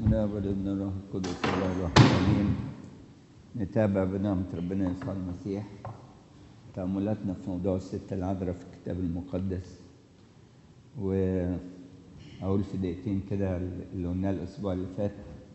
الاب والابن والروح القدس الله الواحد امين. نتابع بنعمة ربنا يسوع المسيح تأملاتنا في موضوع الست العذراء في الكتاب المقدس، وأقول في دقيقتين كده اللي قلناه الأسبوع اللي فات.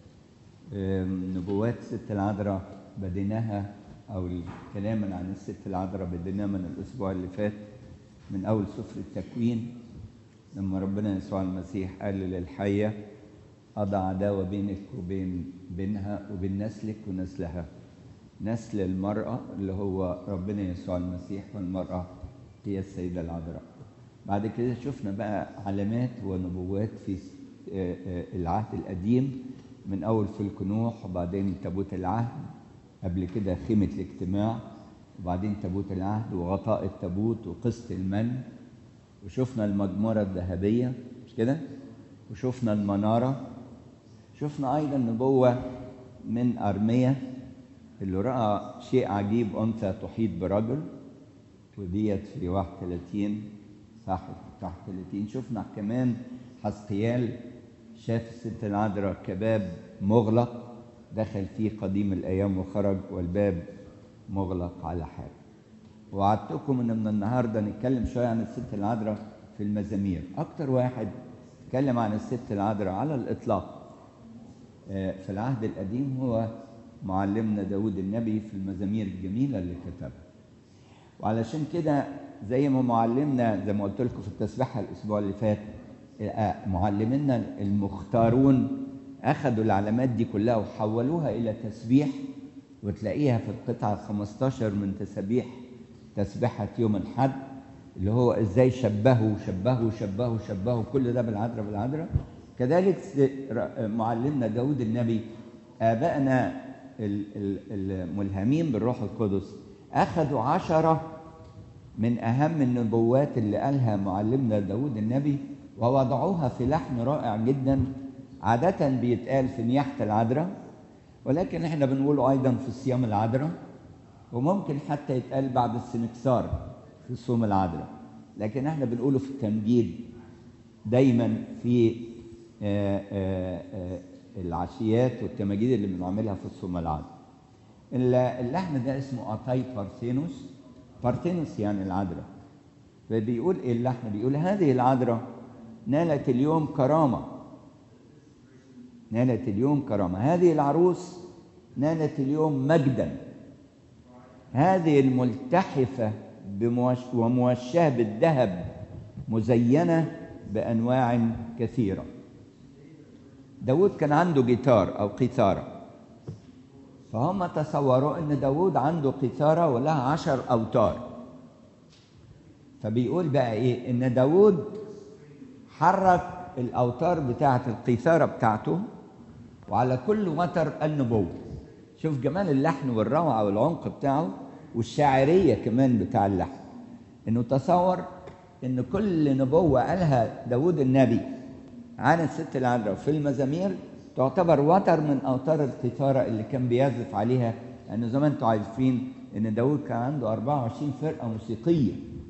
نبوات الست العذراء بديناها، أو الكلام عن الست العذراء بديناه من الأسبوع اللي فات من أول سفر التكوين، لما ربنا يسوع المسيح قال للحية: أضع عداوة بينك وبينها وبين نسلك ونسلها. نسل المرأة اللي هو ربنا يسوع المسيح، والمرأة هي السيدة العذراء. بعد كده شفنا بقى علامات ونبوات في العهد القديم، من أول فلك نوح، وبعدين تابوت العهد، قبل كده خيمة الاجتماع، وبعدين تابوت العهد وغطاء التابوت وقسط المن، وشفنا المجمرة الذهبية مش كده، وشفنا المنارة. شفنا أيضا نبوة من أرميا اللي رأى شيء عجيب، أنثى تحيط برجل، وديت في 31 صح 31. شفنا كمان حزقيال شاف الست العذراء كباب مغلق دخل فيه قديم الأيام وخرج، والباب مغلق على حال. وعدتكم ان من النهارده نتكلم شويه عن الست العذراء في المزامير. اكتر واحد اتكلم عن الست العذراء على الاطلاق في العهد القديم هو معلمنا داود النبي في المزامير الجميله اللي كتبها. وعلشان كده زي ما معلمنا، زي ما قلت لكم في التسبيحه الاسبوع اللي فات، معلمينا المختارون اخذوا العلامات دي كلها وحولوها الى تسبيح، وتلاقيها في القطعه 15 من تسبيحة يوم الحد، اللي هو ازاي شبهوا كل ده بالعذراء. كذلك معلمنا داود النبي، آبائنا الملهمين بالروح القدس أخذوا 10 من أهم النبوات اللي قالها معلمنا داود النبي ووضعوها في لحن رائع جدا. عادة بيتقال في نياحة العذراء، ولكن احنا بنقوله أيضا في صيام العذراء، وممكن حتى يتقال بعد السنكسار في صوم العذراء، لكن احنا بنقوله في التمجيد دايما في العشيات والتماجيد اللي بنعملها في الصوم العذراء. اللحن ده اسمه أتاي بارثينوس يعني العذراء. فبيقول ايه اللحن؟ بيقول: هذه العذراء نالت اليوم كرامة، هذه العروس نالت اليوم مجدا، هذه الملتحفة وموشاة بالذهب مزينة بأنواع كثيرة. داود كان عنده جيتار أو قيثارة، فهم تصوروا أن داود عنده قيثارة ولها 10 أوتار. فبيقول بقى إيه؟ إن داود حرك الأوتار بتاعة القيثارة بتاعته، وعلى كل وتر النبوة. شوف جمال اللحن والروعة والعمق بتاعه والشاعرية كمان بتاع اللحن، انه تصور ان كل نبوة قالها داود النبي عن الست العذراء في المزامير تعتبر وتر من اوتار القيثارة اللي كان بيعزف عليها، لانه زي ما انتم عارفين ان داود كان عنده 24 فرقة موسيقية،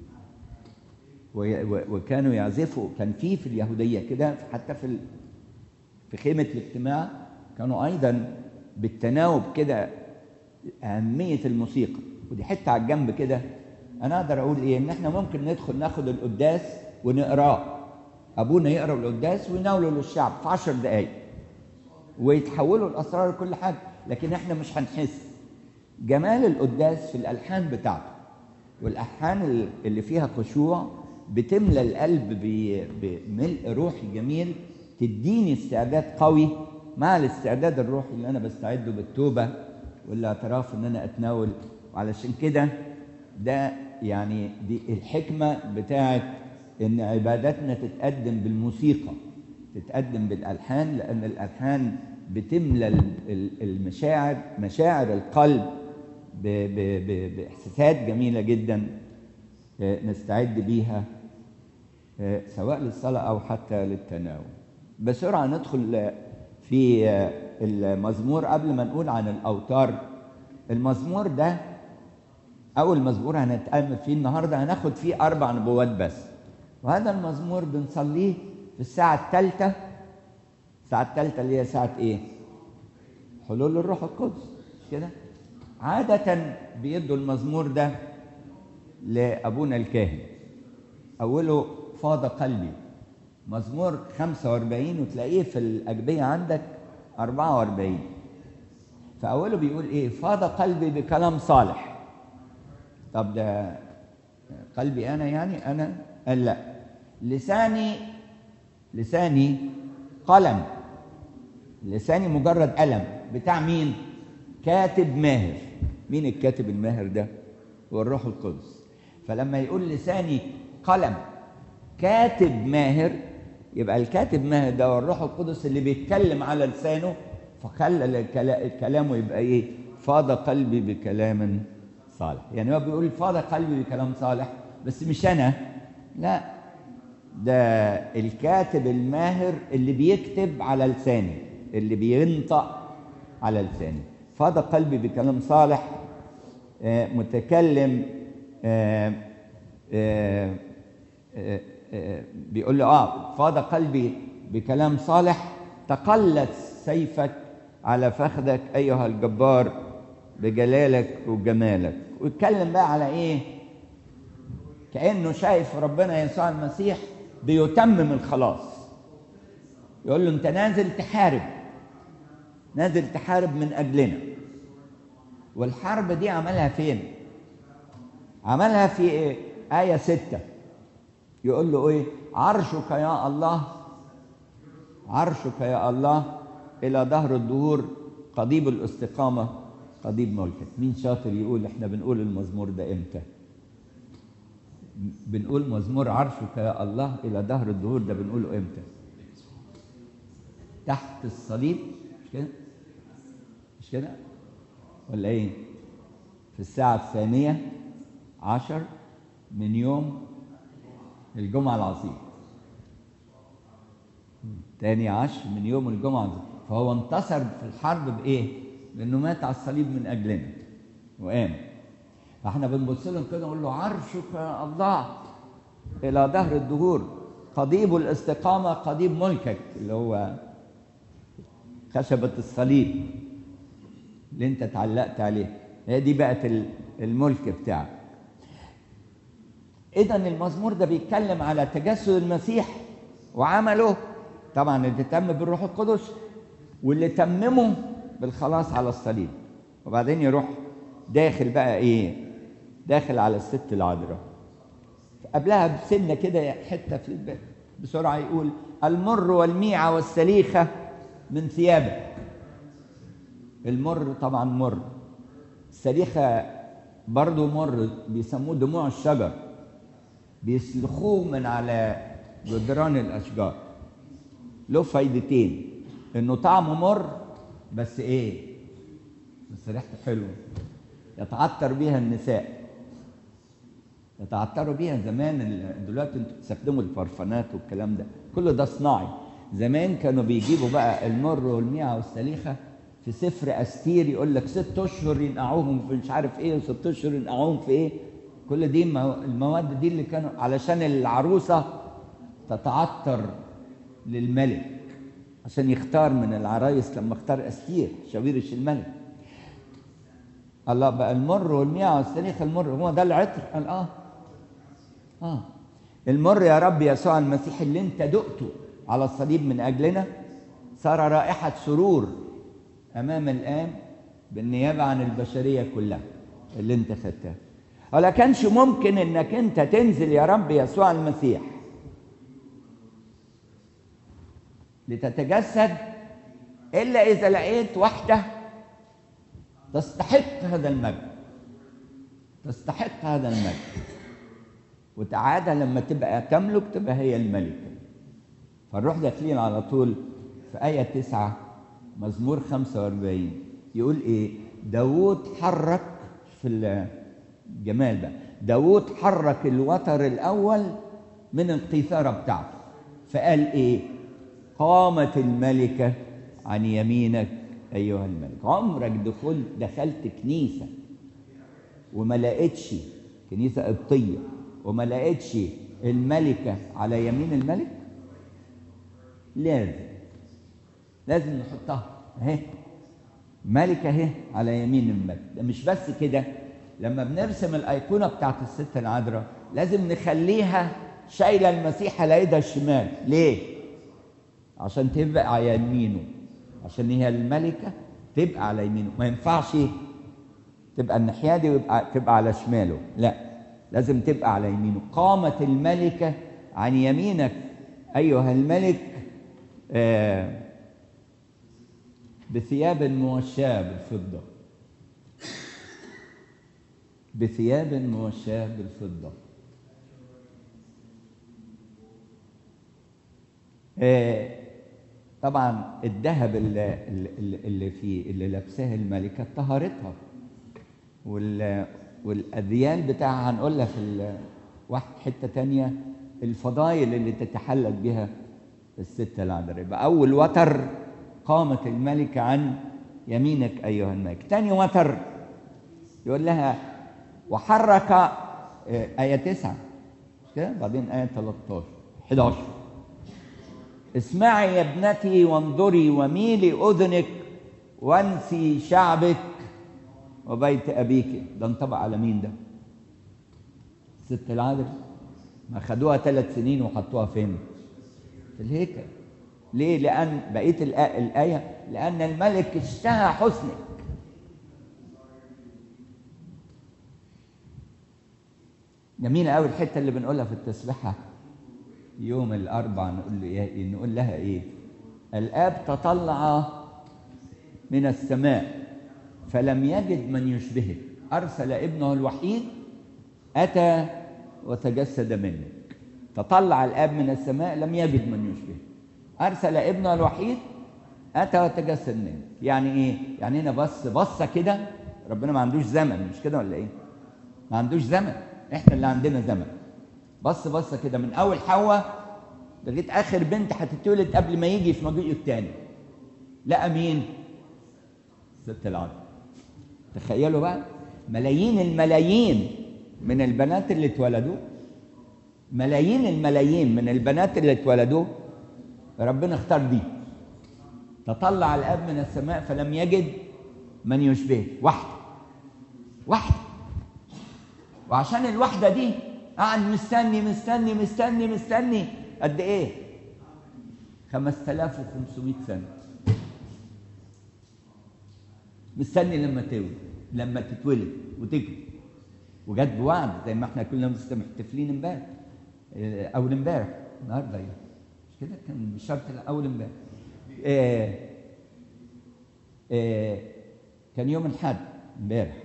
وكانوا يعزفوا. كان في اليهودية كده، حتى في خيمة الاجتماع كانوا ايضا بالتناوب كده أهمية الموسيقى. ودي حتة على الجنب كده، أنا أقدر أقول إيه؟ إن إحنا ممكن ندخل ناخد القداس ونقراه، أبونا يقرأ القداس ويناوله للشعب في 10 دقايق ويتحولوا الأسرار كل حاجة، لكن إحنا مش هنحس جمال القداس في الألحان بتاعته. والألحان اللي فيها خشوع بتملى القلب بملء روحي جميل، تديني استعداد قوي مع الاستعداد الروحي اللي أنا بستعده بالتوبة والاعتراف ان انا اتناول. وعلشان كده ده يعني دي الحكمة بتاعت ان عباداتنا تتقدم بالموسيقى، تتقدم بالألحان، لأن الألحان بتملى المشاعر، مشاعر القلب بإحساسات جميلة جدا نستعد بيها سواء للصلاة أو حتى للتناول. بسرعة ندخل في المزمور قبل ما نقول عن الأوتار. المزمور ده أول مزمور هنتأمل فيه النهاردة، هناخد فيه 4 نبوات بس، وهذا المزمور بنصليه في الساعة 3 الساعة الثالثة اللي هي ساعة إيه؟ حلول الروح القدس كده. عادة بيدوا المزمور ده لأبونا الكاهن، أوله فاض قلبي، مزمور 45 وتلاقيه في الأجبية عندك 44. فأوله بيقول إيه؟ فاض قلبي بكلام صالح. طب ده قلبي أنا يعني أنا؟ قال لا، لساني قلم، لساني مجرد قلم بتاع مين؟ كاتب ماهر. مين الكاتب الماهر ده؟ هو الروح القدس. فلما يقول لساني قلم كاتب ماهر، يبقى الكاتب ماهر ده هو الروح القدس اللي بيتكلم على لسانه، فخلى كلامه يبقى ايه؟ فاض قلبي بكلام صالح. يعني هو بيقول فاض قلبي بكلام صالح، بس مش انا، لا، ده الكاتب الماهر اللي بيكتب على لساني، اللي بينطق على لساني. فاض قلبي بكلام صالح، متكلم، بيقول له فاض قلبي بكلام صالح، تقلت سيفك على فخذك ايها الجبار بجلالك وجمالك. ويتكلم بقى على ايه؟ كأنه شايف ربنا يسوع المسيح بيتمم الخلاص. يقول له انت نازل تحارب من اجلنا. والحرب دي عملها فين؟ عملها في إيه؟ آية 6 يقول له ايه؟ عرشك يا الله الى دهر الدهور، قضيب الاستقامة قضيب ملكك. مين شاطر يقول احنا بنقول المزمور ده امتى؟ بنقول مزمور عرشك يا الله الى دهر الدهور ده بنقوله امتى؟ تحت الصليب، مش كده ولا ايه؟ في الساعة 12 من يوم الجمعة العظيمة، 12 من يوم الجمعة العظيمة. فهو انتصر في الحرب بإيه؟ بأنه مات على الصليب من أجلنا وقام. فاحنا بنبص له كده نقول له عرشك يا الله إلى دهر الدهور، قضيب الاستقامة قضيب ملكك، اللي هو خشبة الصليب اللي انت اتعلقت عليه، هي دي بقت الملك بتاعك. إذا المزمور ده بيتكلم على تجسد المسيح وعمله، طبعا اللي تم بالروح القدس واللي تممه بالخلاص على الصليب. وبعدين يروح داخل بقى ايه؟ داخل على الست العذراء. قبلها بسنة كده حتة في البيت بسرعة يقول المر والميعة والسليخة من ثيابك. المر طبعا مر، السليخة برضو مر، بيسموه دموع الشجر، بيسلخوه من على جدران الأشجار. له فايدتين، إنه طعمه مر بس إيه؟ بس ريحته حلوة، يتعطر بيها النساء، يتعطروا بيها. زمان دلوقتي انتوا بتستخدموا البرفانات والكلام ده، كل ده صناعي. زمان كانوا بيجيبوا بقى المر والميعة والسليخة في سفر أستير، يقول لك 6 أشهر ينقعوهم في مش عارف إيه، و6 أشهر ينقعوهم في إيه. كل دي المواد دي اللي كانوا علشان العروسة تتعطر للملك، عشان يختار من العرايس. لما اختار أستير شويرش الملك، الله بقى المر والميعة والسليخة. المر هو ده العطر، قال المر يا رب يسوع المسيح اللي انت دقته على الصليب من أجلنا، صار رائحة سرور أمام الآب بالنيابة عن البشرية كلها اللي انت خدتها. ولا كانش ممكن انك انت تنزل يا رب يسوع المسيح لتتجسد إلا إذا لقيت واحدة تستحق هذا المجد، تستحق هذا المجد. وتعادى لما تبقى تملك تبقى هي الملكة. فنروح داخلين على طول في آية 9 مزمور 45 يقول إيه؟ داوود حرك في الجمال بقى، داوود حرك الوتر الأول من القيثارة بتاعته، فقال إيه؟ قامت الملكة عن يمينك أيها الملك. عمرك دخلت كنيسة وما لقيتش كنيسة قبطية وما لقيتش الملكة على يمين الملك؟ لازم نحطها اهي، ملكة اهي على يمين الملك. ده مش بس كده، لما بنرسم الأيقونة بتاعت الست العذراء لازم نخليها شايلة المسيح على ايدها الشمال. ليه؟ عشان تبقى على يمينه، عشان هي الملكة تبقى على يمينه. ما ينفعش تبقى الناحية دي تبقى على شماله، لا، لازم تبقى على يمينه. قامت الملكة عن يمينك أيها الملك بثياب موشاة بالفضة، بثياب موشاة بالفضة. طبعا الذهب اللي لابساه الملكة طهرتها، والأذيال بتاعها هنقولها في حتة تانية، الفضائل اللي تتحلت بها الست العذراء. يبقى أول وتر قامت الملكة عن يمينك أيها الملك. تاني وتر يقول لها وحرك آية 9 كده، بعدين آية 11 اسمعي يا ابنتي وانظري وميلي أذنك وانسي شعبك وبيت أبيك. ده انطبق على مين ده؟ الست العذراء. ما خدوها 3 سنين وحطوها فين؟ في الهيكل. ليه؟ لأن بقية الآية لأن الملك اشتهى حسنك. جميلة قوي الحتة اللي بنقولها في التسبيحة يوم الأربع، نقول لها إيه؟ الآب تطلع من السماء فلم يجد من يشبهك، أرسل ابنه الوحيد أتى وتجسد منك. تطلع الآب من السماء لم يجد من يشبهك، أرسل ابنه الوحيد أتى وتجسد منك. يعني إيه؟ يعني هنا بصة كده. ربنا ما عندوش زمن، مش كده ولا إيه؟ ما عندوش زمن، إحنا اللي عندنا زمن. بصة كده من أول حواء لغاية آخر بنت هتتولد قبل ما يجي في مجيئه الثاني. لقى مين؟ ست العذراء. تخيلوا بقى ملايين الملايين من البنات اللي اتولدوا، ملايين الملايين من البنات اللي اتولدوا، ربنا اختار دي. تطلع الاب من السماء فلم يجد من يشبهك. واحده. وعشان الواحده دي قعد مستني قد ايه؟ 5500 سنه مستني لما تتولد وتكبر. وجت بوعد زي ما احنا كلنا محتفلين امبارح، اول امبارح، النهارده يعني مش كده، كان بالشرط اول امبارح. كان يوم الاحد امبارح.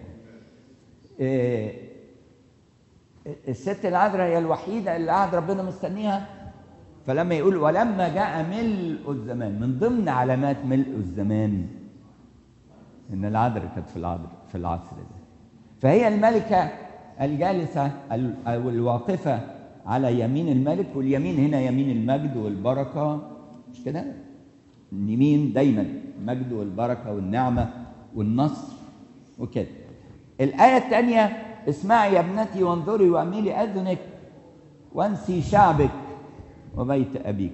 الست العذراء هي الوحيده اللي قعد ربنا مستنيها. فلما يقول ولما جاء ملء الزمان، من ضمن علامات ملء الزمان ان العذراء كانت في العصر ده. فهي الملكه الجالسه او الواقفه على يمين الملك، واليمين هنا يمين المجد والبركه، مش كده؟ اليمين دايما المجد والبركه والنعمه والنصر وكده. الايه الثانيه اسمعي يا ابنتي وانظري واميلي اذنك وانسي شعبك وبيت ابيك.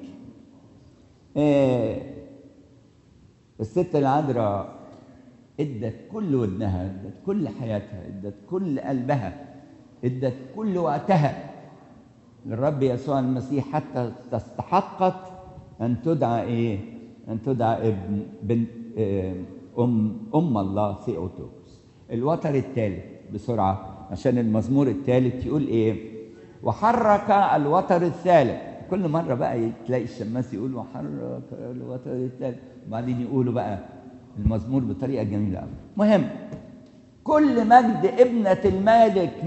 الست العذراء ادت كل ودنها، ادت كل حياتها، ادت كل قلبها، ادت كل وقتها للرب يسوع المسيح حتى استحقت ان تدعى ايه؟ ان تدعى ابن ام الله ثيوتوكس. الوتر الثالث بسرعه عشان المزمور الثالث يقول ايه؟ وحرك الوتر الثالث. كل مره بقى تلاقي الشماس يقول وحرك الوتر الثالث، وبعدين يقولوا بقى المزمور بطريقه جميله قوي. مهم، كل مجد ابنه الملك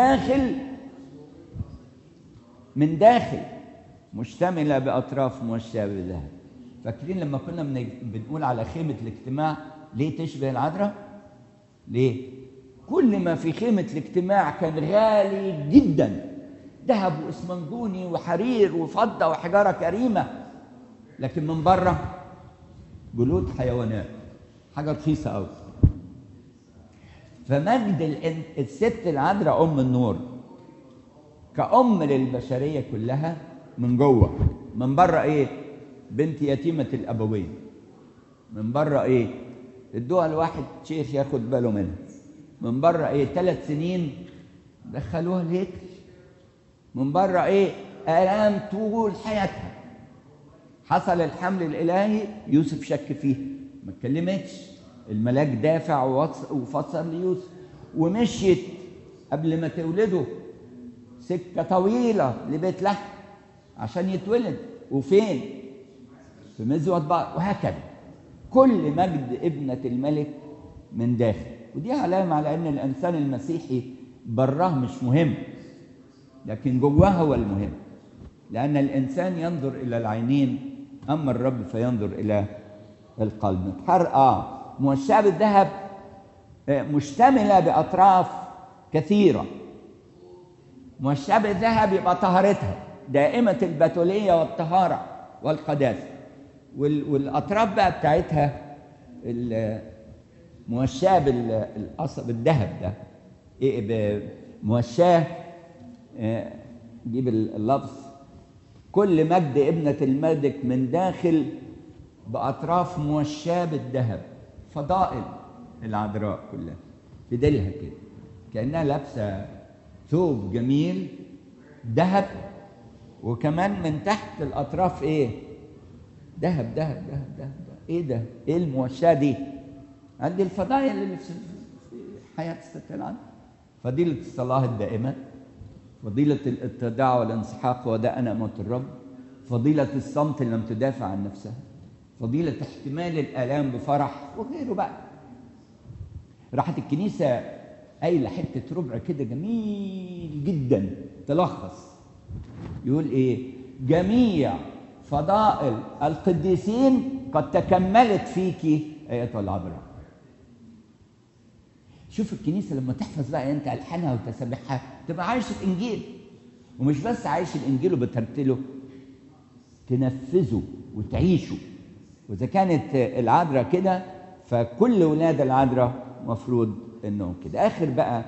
من داخل مشتمله باطراف موشاه بالذهب. فاكرين لما كنا بنقول على خيمه الاجتماع ليه تشبه العذراء؟ ليه؟ كل ما في خيمه الاجتماع كان غالي جدا، ذهب واسمنجوني وحرير وفضه وحجاره كريمه، لكن من بره جلود حيوانات، حاجه رخيصه قوي. فمجد الست العذراء ام النور كأم للبشريه كلها من جوه، من بره ايه؟ بنت يتيمه الابوين، من بره ايه؟ ادوها لواحد شيخ ياخد باله منها. من بره ايه؟ 3 سنين دخلوها الهيكل. من بره ايه؟ آلام طول حياتها. حصل الحمل الإلهي، يوسف شك فيه، ما اتكلمتش، الملاك دافع وفسر ليوسف، ومشيت قبل ما تولده سكة طويلة لبيت لحم عشان يتولد، وفين؟ في مزود بقر، وهكذا. كل مجد ابنة الملك من داخل، ودي علامة على أن الإنسان المسيحي براه مش مهم، لكن جواه هو المهم، لأن الإنسان ينظر إلى العينين، أما الرب فينظر إلى القلب. موشاة بالذهب مشتملة بأطراف كثيرة. موشاة بالذهب يبقى طهارتها دائمة البتولية والطهارة والقداسة، والأطراف بقى بتاعتها موشاة بالذهب ده، موشاة، جيب اللفظ، كل مجد ابنة الملك من داخل بأطراف موشاة بالذهب. فضائل العذراء كلها في ديلها كده، كأنها لابسة ثوب جميل ذهب، وكمان من تحت الأطراف إيه؟ ذهب ذهب ذهب ذهب. إيه ده؟ إيه الموشاة دي؟ عندي الفضائل اللي في حياة الست العذراء: فضيلة الصلاة الدائمة، فضيلة الاتضاع والانسحاق وده أنا أمة الرب، فضيلة الصمت اللي لم تدافع عن نفسها، فضيلة احتمال الآلام بفرح، وغيره بقى. راحت الكنيسة قايلة حتة ربع كده جميل جدا تلخص، يقول إيه؟ جميع فضائل القديسين قد تكملت فيك أيتها العذراء. شوف الكنيسة لما تحفظ بقى أنت ألحانها وتسابيحها تبقى عايش الإنجيل، ومش بس عايش الإنجيل وبترتله، تنفذه وتعيشه. وإذا كانت العذراء كده فكل ولاد العذراء مفروض إنهم كده. آخر بقى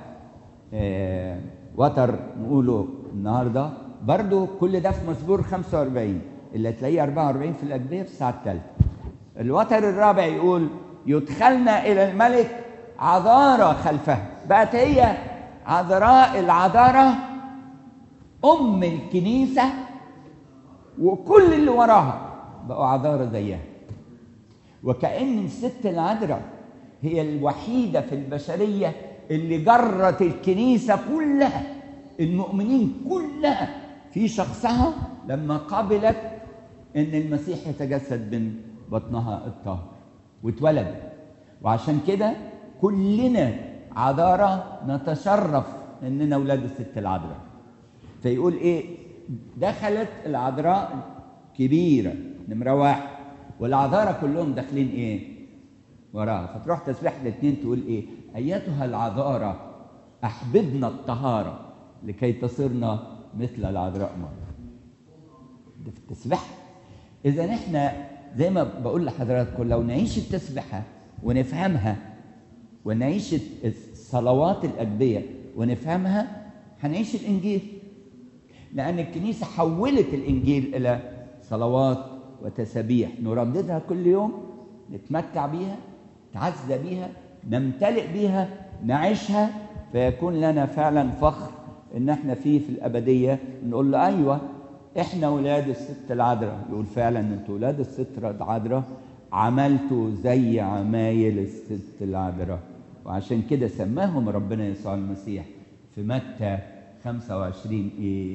وتر نقوله النهارده برضو، كل ده في مزمور 45 اللي تلاقيه 44 في الأجبية في الساعة الثالثة. الوتر الرابع يقول: يدخلنا إلى الملك عذارى خلفها. بقت هي عذراء العذارى أم الكنيسة، وكل اللي وراها بقوا عذارى زيها. وكأن الست العذراء هي الوحيدة في البشرية اللي جرت الكنيسة كلها، المؤمنين كلها في شخصها، لما قبلت ان المسيح يتجسد من بطنها الطاهر واتولد. وعشان كده كلنا عذارى نتشرف اننا اولاد الست العذراء. فيقول ايه؟ دخلت العذراء كبيرة نمرة 1، والعذارى كلهم داخلين ايه؟ وراها. فتروح تسبيح الاثنين تقول ايه؟ ايتها العذارى احببنا الطهارة لكي تصيرنا مثل العذراء مرة. ده في التسبيح. اذا احنا زي ما بقول لحضراتكم، لو نعيش التسبيحة ونفهمها، ونعيش الصلوات الأجبية ونفهمها، هنعيش الإنجيل. لأن الكنيسة حولت الإنجيل إلى صلوات وتسابيح نرددها كل يوم، نتمتع بيها، نتعزى بيها، نمتلئ بيها، نعيشها، فيكون لنا فعلا فخر إن احنا في الأبدية. نقول له أيوة احنا ولاد الست العذراء. يقول فعلا انتوا ولاد الست العذراء، عملتوا زي عمايل الست العذراء. وعشان كده سماهم ربنا يسوع المسيح في متى 25 ايه؟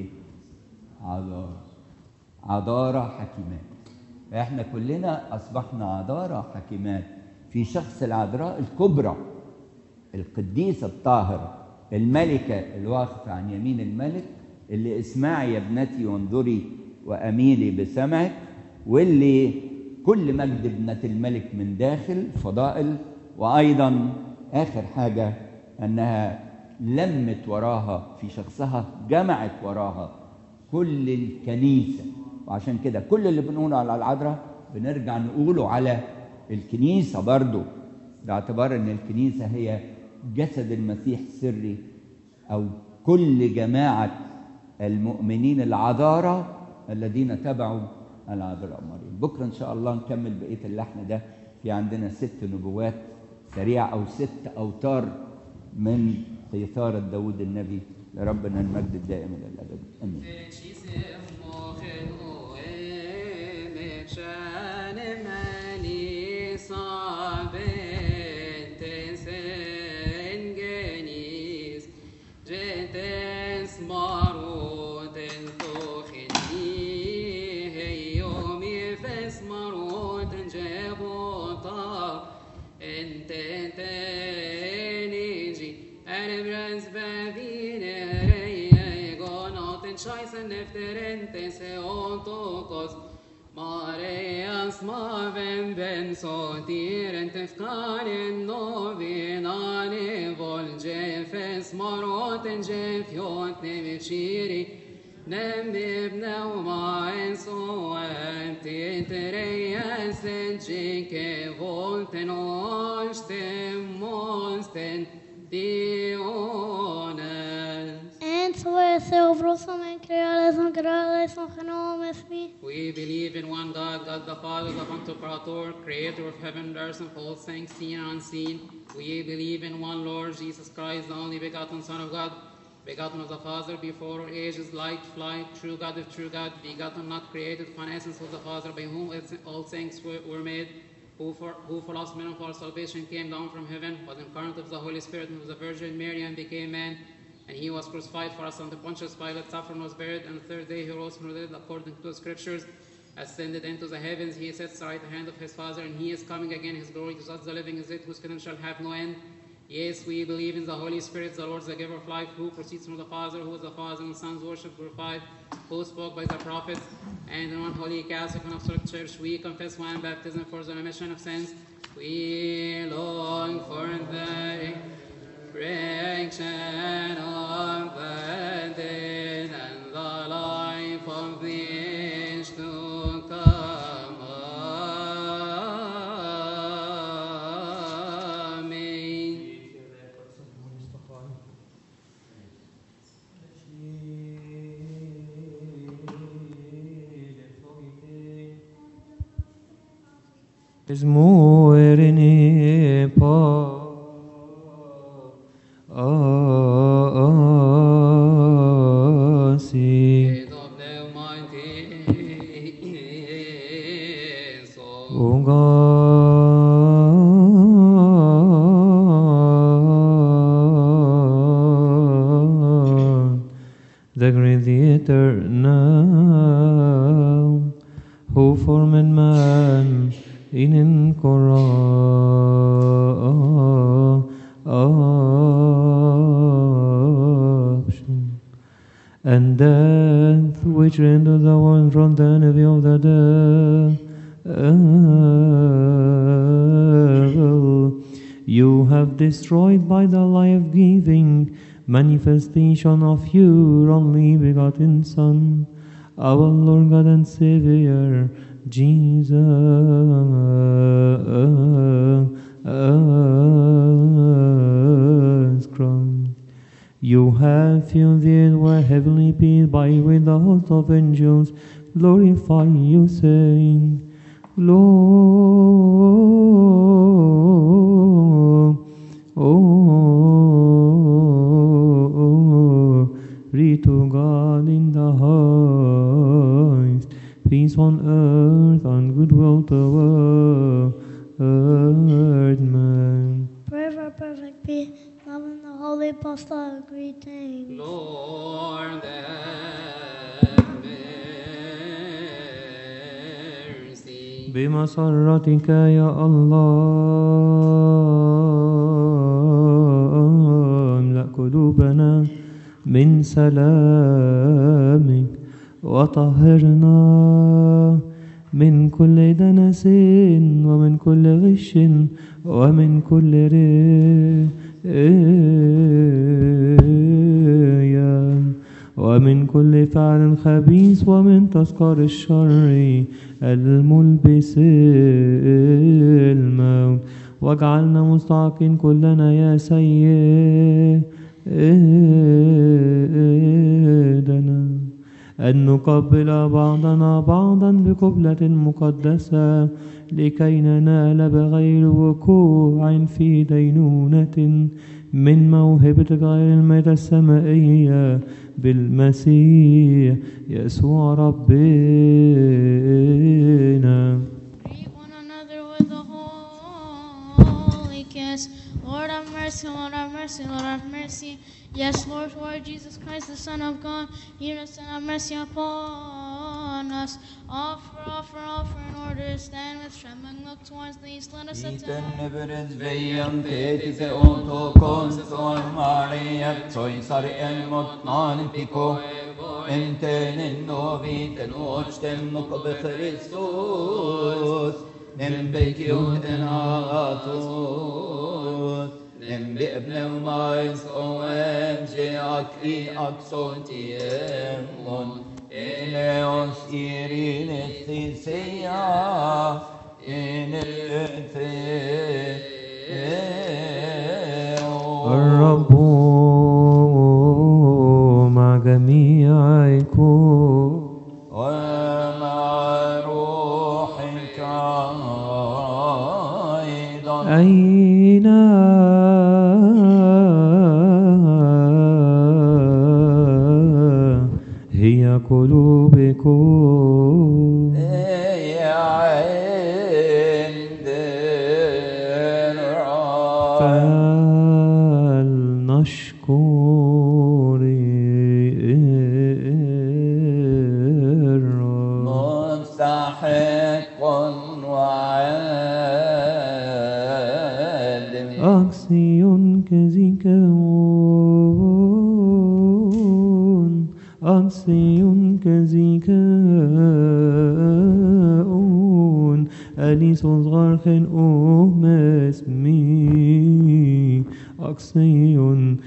عذارى حكيمات. احنا كلنا اصبحنا عذارى حكيمات في شخص العذراء الكبرى، القديسة الطاهرة، الملكة الواقفة عن يمين الملك، اللي اسمعي يا ابنتي وانظري وأميلي بسمعك، واللي كل مجد ابنة الملك من داخل فضائل. وأيضا آخر حاجة أنها لمت وراها في شخصها، جمعت وراها كل الكنيسة. وعشان كده كل اللي بنقوله على العذراء بنرجع نقوله على الكنيسة برضو، باعتبار أن الكنيسة هي جسد المسيح السري، أو كل جماعة المؤمنين العذارى الذين تبعوا العذراء مريم. بكرة إن شاء الله نكمل بقية اللحن ده في في عندنا 6 نبوات سريعة أو 6 أوتار من قيثارة داود النبي. لربنا المجد الدائم إلى الأبد. آمين. Scheißen efterentes eotokos Marias maven ben sotiren tefkanen novinane vol jefes maroten jefjot nevshiri nem ibneu maes oem titreias jike volten ostem monsten diones. We believe in one God, God the Father, the Pantocrator, creator of heaven and earth and all things seen and unseen. We believe in one Lord Jesus Christ, the only begotten Son of God, begotten of the Father before all ages, light, flight, true God of true God, begotten, not created, one essence of the Father, by whom all things were made, who for us men of our salvation came down from heaven, was incarnate of the Holy Spirit and of the Virgin Mary and became man. And he was crucified for us under Pontius Pilate, suffered and was buried, and the third day he rose from the dead according to the Scriptures, ascended into the heavens. He sits at the right hand of his Father, and he is coming again in his glory to judge the living and dead, whose kingdom shall have no end. Yes, we believe in the Holy Spirit, the Lord, the giver of life, who proceeds from the Father, who is the Father and the Son's worship glorified, who spoke by the prophets, and in one holy Catholic and Apostolic Church we confess one baptism for the remission of sins. We long for the resurrection of the dead and the life of the age to come. Amen. Esmuerini pa asi of the Almighty soul. O God, the great, the eternal, who formed man in incorruption, and death which rendered the world from the envy of the devil, you have destroyed by the life-giving manifestation of your only begotten Son, our Lord God and Savior, Jesus Christ. You have filled the air where heavenly peace by with the host of angels glorify you, saying, Glory to God in the highest, peace on earth and goodwill toward man. Pray for perfect peace, love and the holy apostolic greeting. Lord, have mercy. بمسرتك يا الله املأ قلوبنا من سلامك وطهرنا من كل دنس ومن كل غش ومن كل رياء ومن كل فعل خبيث ومن تذكار الشر الملبس الموت واجعلنا مستحقين كلنا يا سيدنا أن نقبل بعضنا بعضا بقبلة مقدسة لكي ننال بغير وقوع في دينونة من موهبة غير الميت السمائية بالمسيح يسوع ربنا. Greet one another with a holy kiss. Lord have mercy, Lord have mercy, Lord have mercy. Yes, Lord Jesus Christ, the Son of God, hear us and have mercy upon us. Offer in order to stand with trembling look towards the east. Let us attend. الرب مع جميعكم ومع روحك أيضا. أين هي قلوبكم؟ هي عند الرب. فلنشكر الرب. مستحق وعادل. أكسيون كزيكون أكسيون كزيكون أليس صغار اسمي أكسيون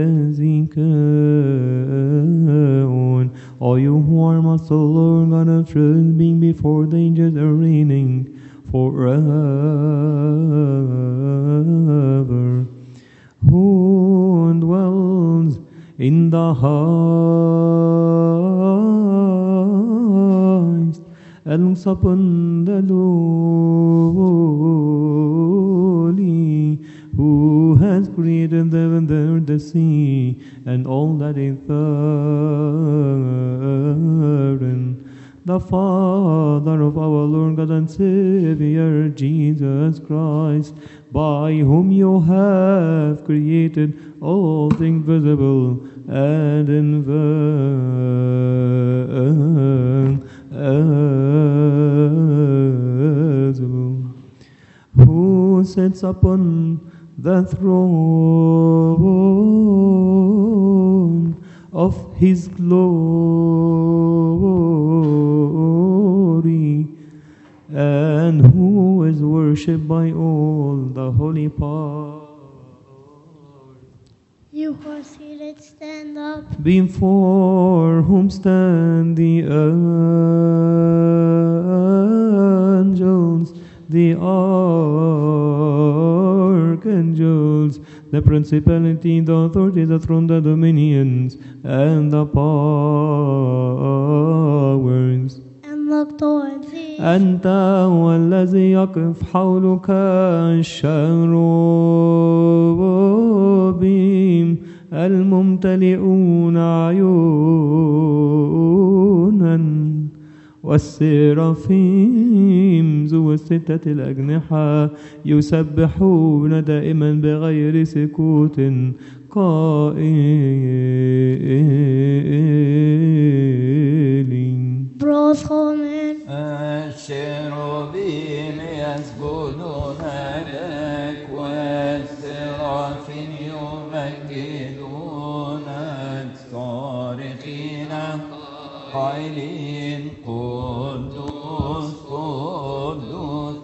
كزيكون. All you who are must the Lord God of truth being before the angels are reigning forever. Who dwells in the highest and looks upon the lowly, who has created the heaven, the earth, the sea, and all that is therein. The Father of our Lord God and Savior Jesus Christ, by whom you have created all things visible and invisible, who sits upon the throne of his glory, and who is worshipped by all the holy powers. You who are seated, stand up. Before whom stand the angels, the archangels, the principality, the authority, the throne, the dominions, and the powers. And look towards thee. أنت هو الذي يقف حولك الشروبيم الممتلئون عيونا، والسرافيم ذو الستة الأجنحة يسبحون دائما بغير سكوت قائلين. الشروبيم يسجدون لك والسرافين يمجدونك صارخين قائلين قدوس قدوس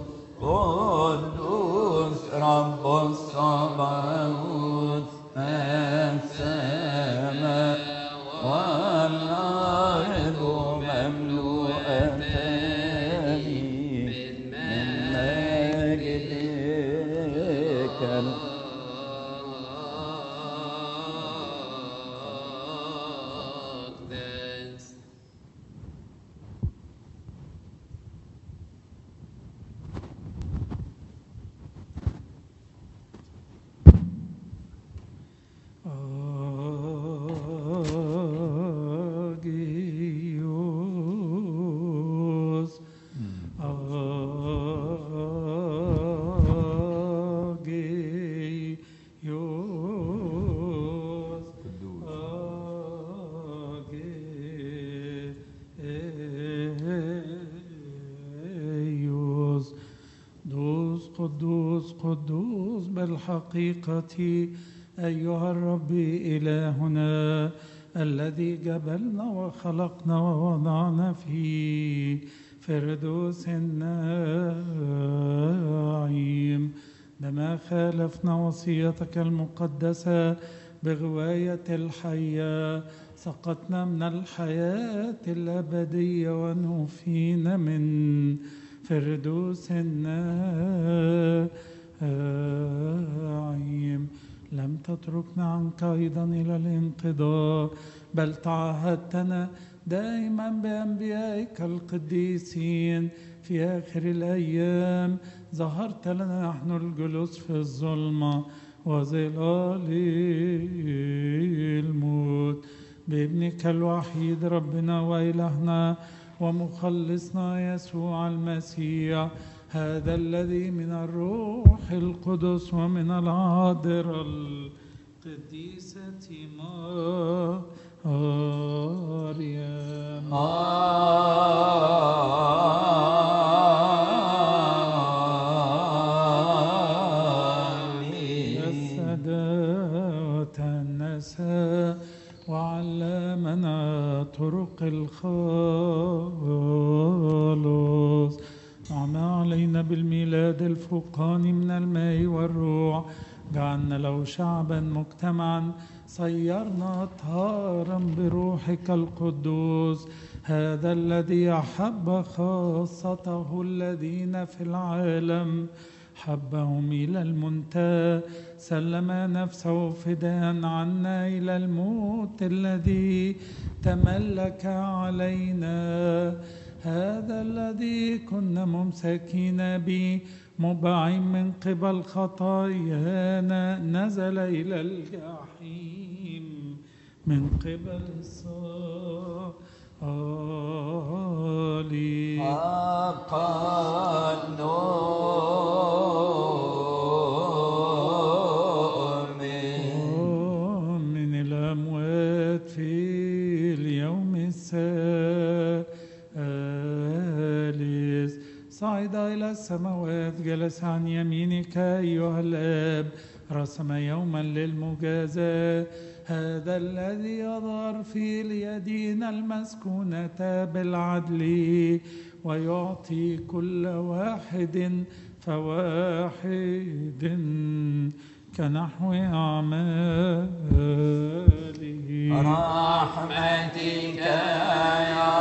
قدوس رب الصباوت. السماء والأرض مملوءتان من مجدك. القدوس بالحقيقة أيها الرب إلهنا الذي جبلنا وخلقنا ووضعنا في فردوس النعيم، لما خالفنا وصيتك المقدسة بغواية الحياة سقطنا من الحياة الأبدية ونوفينا من فردوس النعيم. لم تتركنا عنك أيضا إلى الانقضاء، بل تعهدتنا دائما بأنبيائك القديسين. في آخر الأيام ظهرت لنا نحن الجلوس في الظلمة وظلال الموت بابنك الوحيد ربنا وإلهنا ومخلصنا يسوع المسيح، هذا الذي من الروح القدس ومن العذراء القديسة مريم. جسد وتنسى وعلمنا طرق الخلاص. نعم علينا بالميلاد الفوقاني من الماء والروح، جعلنا له شعبا مجتمعا، صيرنا طهارا بروحك القدوس، هذا الذي أحب خاصته الذين في العالم حبهم إلى المنتهى، سلم نفسه فداء عنا إلى الموت الذي تملك علينا، هذا الذي كنا ممسكين به مباعين من قبل خطايانا نزل إلى الجحيم من قبل الصالح. حقا من الأموات في اليوم الثالث صعد إلى السماوات، جلس عن يمينك أيها الآب، رسم يوما للمجازاة، هذا الذي يظهر في اليدين المسكونة بالعدل ويعطي كل واحد فواحد كنحو أعماله. رحمتك يا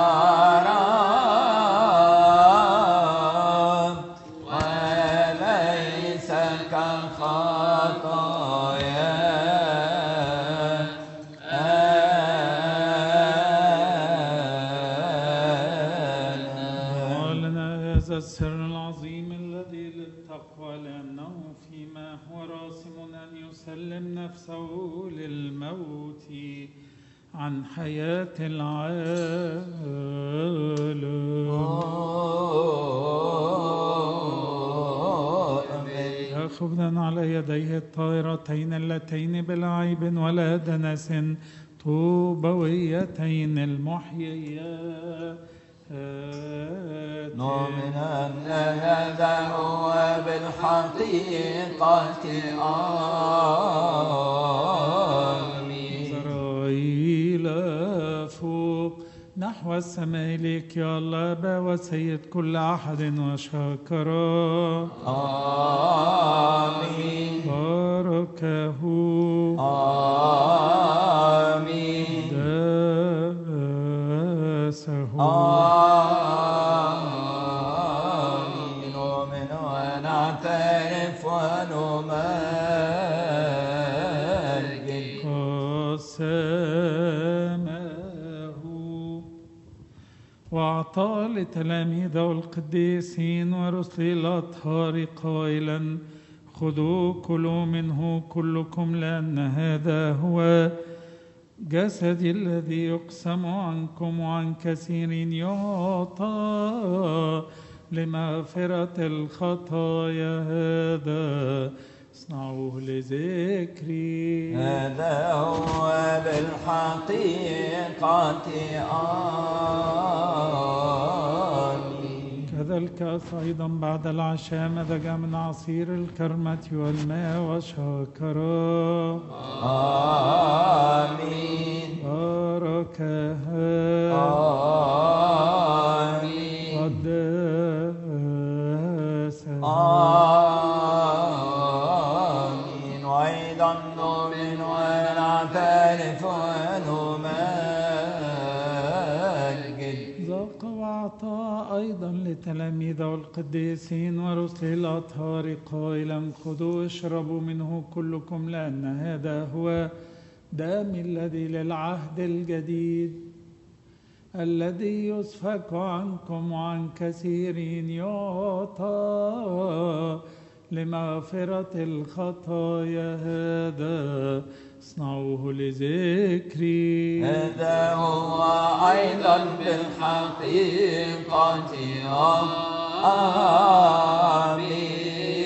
رب وليس كخطايا السر العظيم الذي للتقوى، لأنه فيما هو راسم أن يسلم نفسه للموت عن حياة العالم، يأخذنا على يديه الطاهرتين اللتين بلا عيب ولا دنس طوبويتين المحييات. نؤمن أن هذا هو بالحقيقة آمين. إسرائيل فوق نحو السماء إليك يا الله أبا وسيد كل أحد وشاكرا. آمين. باركه. آمين. داسه. آمين. نؤمن ونعترف ونمجد قسمه، وأعطى لتلاميذه القديسين ورسل الأطهار قائلا: خذوا كلوا منه كلكم، لأن هذا هو جسدي الذي يقسم عنكم وعن كثير يعطى لمغفرة الخطايا، هذا اصنعوه لذكري. هذا هو بالحقيقة آمين. كذا الكأس أيضا بعد العشاء مزج من عصير الكرمة والماء وشكرا. آمين. باركها. آمين. قداسها. آمين. وأيضا نؤمن ونعترف ونمجد. ذاق وأعطى أيضا لتلاميذه القديسين ورسل الأطهار قائلا خذوا اشربوا منه كلكم لأن هذا هو دمي الذي للعهد الجديد الذي يسفك عنكم وعن كثيرين يعطى لمغفرة الخطايا. هذا اصنعوه لذكري. هذا هو أيضا بالحقيقة. آمين.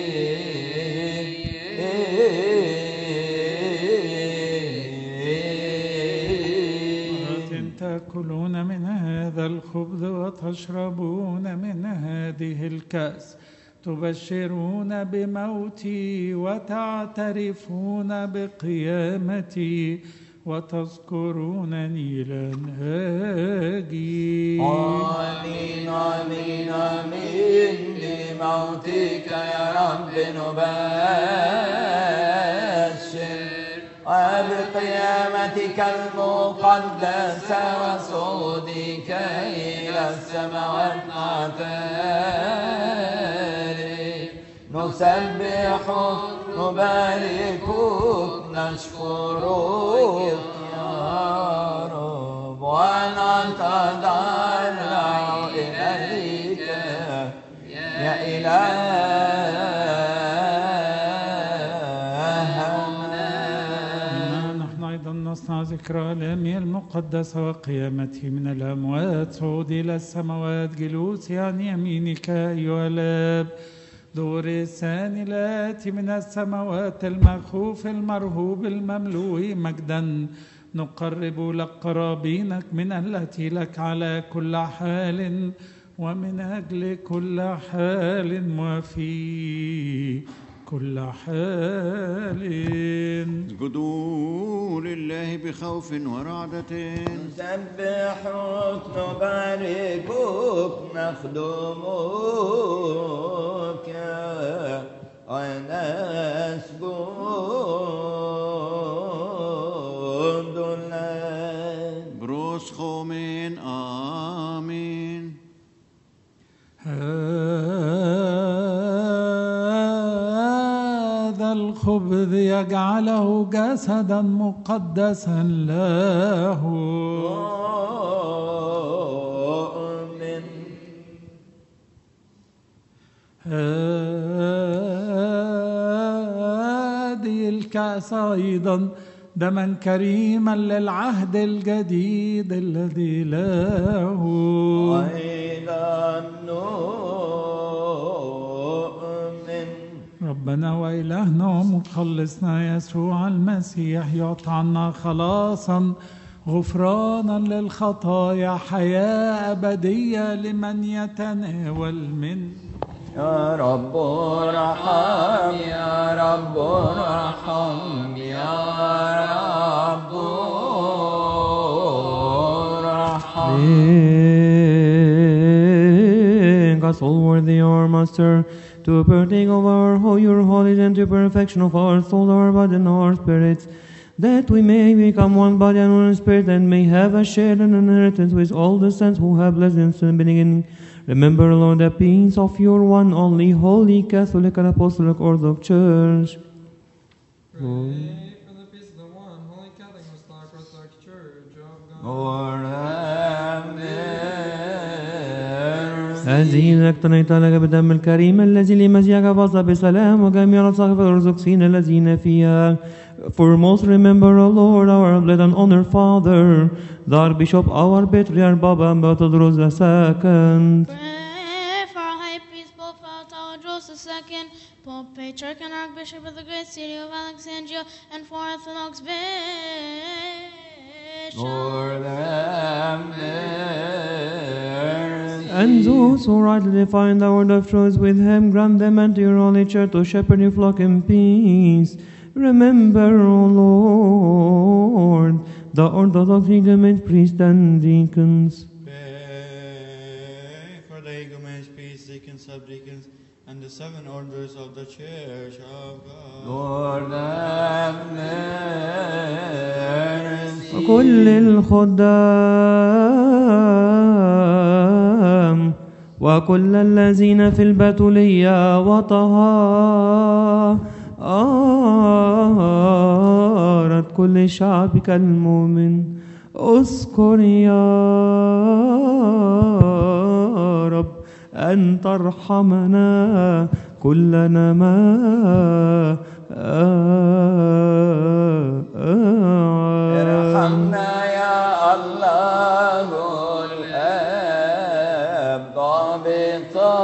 تأكلون من هذا الخبز وتشربون من هذه الكأس تبشرون بموتي وتعترفون بقيامتي وتذكرونني لن آجي. آمين آمين آمين. بموتك يا رب نبشر وبقيامتك المقدسة وصعودك إلى السماوات نعترف نسبحك نباركك نشكرك يا رب ونتضرع إليك يا إلهنا. نحن أيضا نصنع ذكرى الأمي المقدسة وقيامته من الأموات صعود إلى السماوات جلوسي عن يمينك أيها الآب دور الثاني الآتي من السماوات المخوف المرهوب المملوء مجدا نقرب لك قرابينك من التي لك على كل حال ومن أجل كل حال وفي كل حال. اسجدوا لله بخوف ورعدة نسبحك نباركك نخدمك ونسجد لك. بروس خومين. آمين. هذا الخبز يجعله جسدا مقدسا له. آمين. هذه الكأس أيضا دما كريما للعهد الجديد الذي له. أيضا نؤمن. ربنا وإلهنا ومخلصنا يسوع المسيح يعطى عنا خلاصا غفرانا للخطايا حياة أبدية لمن يتناول منه. يا رب ارحم يا رب ارحم يا رب ارحم. Make us all worthy, our Master, to partake of your holy and to perfection of our soul, our body, and our spirits, that we may become one body and one spirit, and may have a share and inheritance with all the saints who have blessed us in the beginning. Remember, Lord, the peace of your one only holy Catholic and Apostolic Orthodox Church. Pray for the peace of the one holy Catholic Apostolic Orthodox Church of God. Lord have mercy. هذه اقتنيت لك بدم الكريم الذي لمسيحك فاصل بسلام وجميع الأصحاب الأرثوذكسيين الذين فيها. Foremost remember, O Lord, our blessed and honored Father, the Archbishop, our Patriarch Baba Bartholomæus II. Pray for our High Priest Pope Bartholomæus II, Pope Patriarch and Archbishop of the great city of Alexandria, and for Orthodox bishops. Lord have mercy. And those who rightly find the word of truth with him, grant them and to your holy church to shepherd your flock in peace. Remember, O Lord, the Orthodox Ignorant priests and deacons. Pray for the igumens, priests, deacons, subdeacons, and the 7 orders of the Church of God. Lord have mercy. وكل الخدام وكل الذين في البتولية وطهارة كل شعبك المؤمن اذكر يا رب أن ترحمنا كلنا ما ارحمنا يا الله الآب ضابطا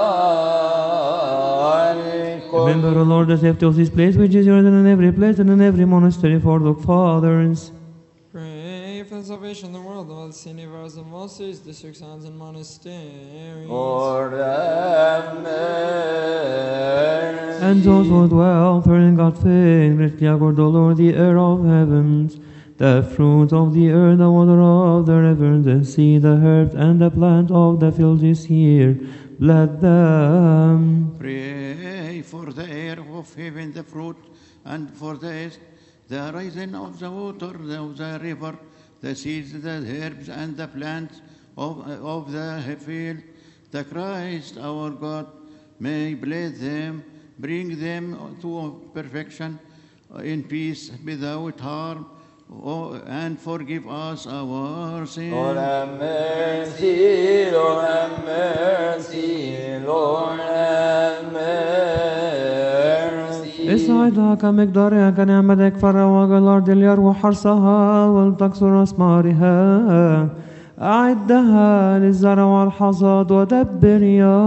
Remember, O Lord, the safety of this place, which is yours, and in every place and in every monastery for the fathers. Pray for the salvation of the world, all the synagogues and mosques, districts, towns, and monasteries. Lord have mercy. And those who dwell in God's faith, greatly accord, O Lord, the air of heavens, the fruit of the earth, the water of the rivers, the sea, the herbs, and the plant of the field this year. Bless them. Pray for the air of heaven, the fruit, and for the earth, the rising of the water of the river, the seeds, the herbs, and the plants of the field. The Christ our God may bless them, bring them to perfection in peace without harm, and forgive us our sins. Lord have mercy, Lord have mercy, Lord have mercy. اسعدها كمقدارها كنعمتك فروج الأرض ليروح حرثها ولتكسر أثمارها. أعدها للزرع والحصاد ودبر يا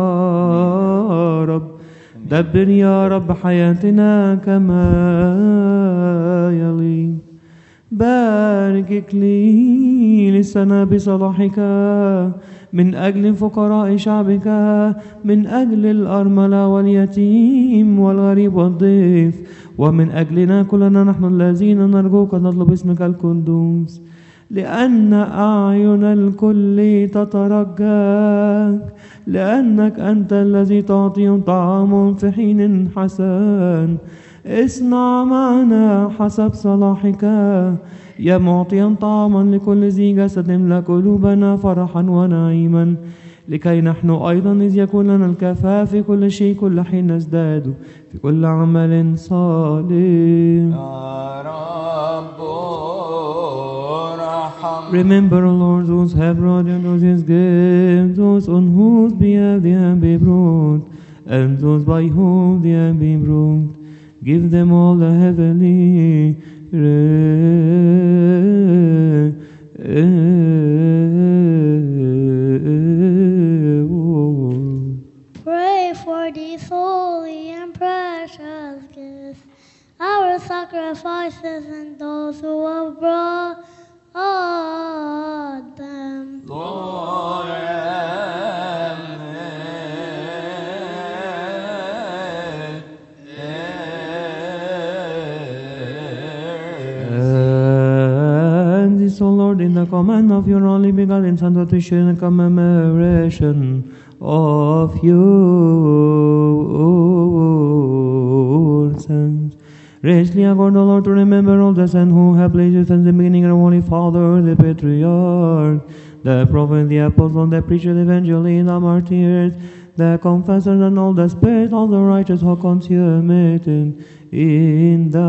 رب، دبر يا رب حياتنا كما يليق. بارك إكليل السنة بصلاحك من أجل فقراء شعبك، من أجل الأرملة واليتيم والغريب والضيف، ومن أجلنا كلنا نحن الذين نرجوك نطلب اسمك القدوس. لأن أعين الكل تترجاك، لأنك أنت الذي تعطيهم طعام في حين حسن. اصنع معنا حسب صلاحك يا معطيا طعاما لكل ذي جسد، املأ قلوبنا فرحا ونعيما، لكي نحن أيضا إذ يكون لنا الكفاء في كل شيء كل حين نزداد في كل عمل صالح. يا رب ارحم. Remember, O Lord, those who have brought and those who give, those on whose behalf they have been brought, and those by whom they have been brought. Give them all the heavenly reward. Pray for these holy and precious gifts, our sacrifices, and those who have brought them. Lord have And this, O Lord, in the command of your only begotten Son, that we should in commemoration of your sons. Richly accord, O Lord, to remember all the saints who have placed you since the beginning, our Holy Father, the Patriarch, the Prophet, the Apostle, the Preacher, the Evangelist, the Martyrs, the Confessors, and all the spirits, all the righteous who are consummated in the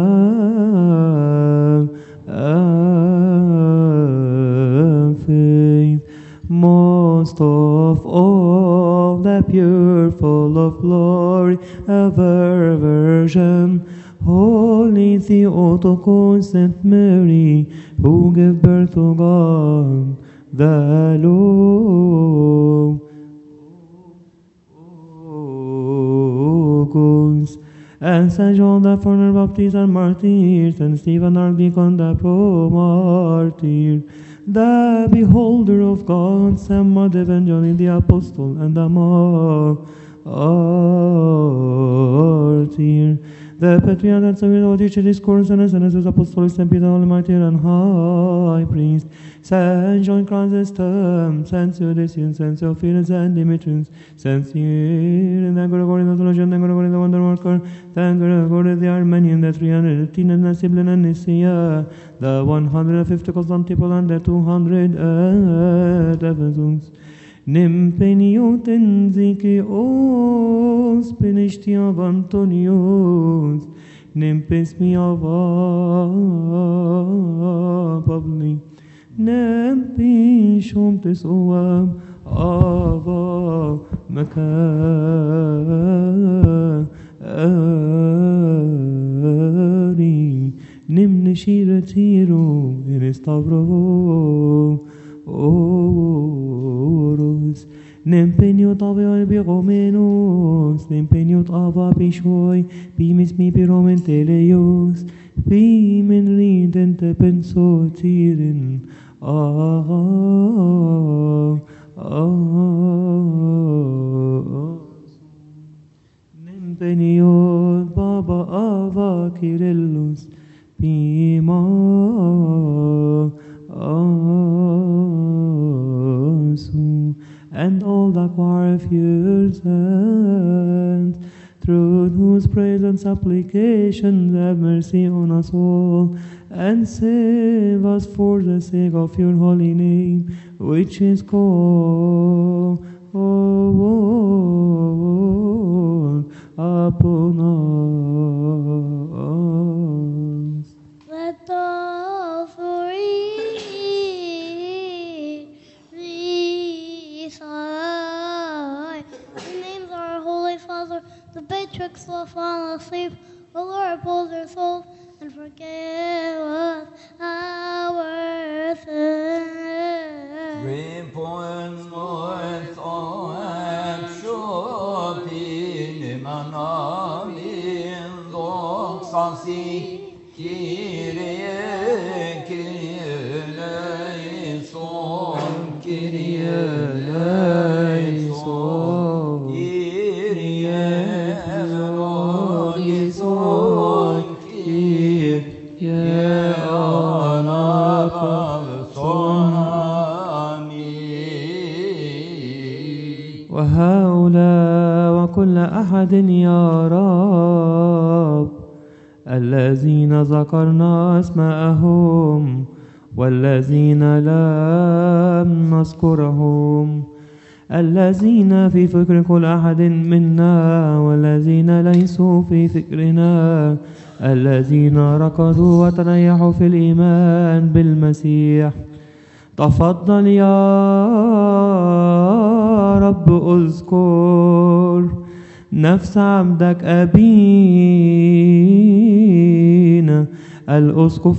faith. Most of all, the pure, full of glory, ever Virgin, Holy Theotokos, Saint Mary, who gave birth to God, the Logos, and Saint John the former Baptist and martyrs, and Stephen our deacon the pro-martyr, the beholder of God, Saint Mark the Evangelist, the apostle, and the martyr, the patriarch and Savior, teacher, discourse, and as apostolic, Saint Peter, Almighty and High Priest, Saint John Chrysostom, Saint Theodosius, Saint Theophilus, and Demetrius, Saint Cyril, and Gregory the Theologian, and Gregory the Wonder Worker, and Gregory the Armenian, the 318 and the Sibyl and Nicaea, the 150 Constantinople, and the 200 at Ephesus. Nimpenio tenzikeos, penishtiav Antonios, nimpes miava pavli, nempishom tesoam ava makari, nimneshiratiru in estavro. Oros, nempeniot aveon biromenos, nempeniot ava pishoi, pimis mi piromen teleios, pimen ridente pensotirin, nempeniot baba ava kirellus, pima, and all the choir of your saints, through whose praise and supplications have mercy on us all, and save us for the sake of your holy name, which is called upon us. Let all who read recite the names of our Holy Father, the patriarchs will fall asleep. O Lord, uphold their souls and forgive us our sins. Repons nos oem shopin manamin doxasi Kyrie eleison, Kyrie eleison, Kyrie eleison, Kyrie eleison, وهؤلاء وكل أحد يا رب الذين ذكرنا أسماءهم والذين لم نذكرهم، الذين في فكر كل أحد منا والذين ليسوا في فكرنا، الذين ركضوا وتريحوا في الإيمان بالمسيح. تفضل يا رب اذكر نفس عبدك أبينا الأسقف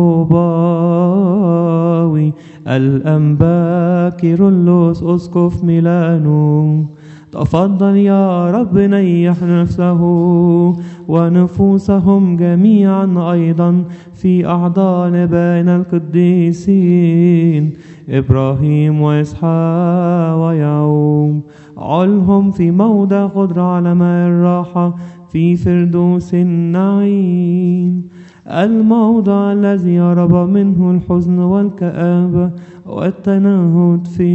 الطوباوي الأنبا كيرلس أسقف ميلانو. تفضل يا رب نيح نفسه ونفوسهم جميعا أيضا في أحضان بين القديسين إبراهيم وإسحاق ويعقوب، علهم في موضع خضر على ماء الراحة في فردوس النعيم، الموضع الذي يهرب منه الحزن والكآبة والتنهد في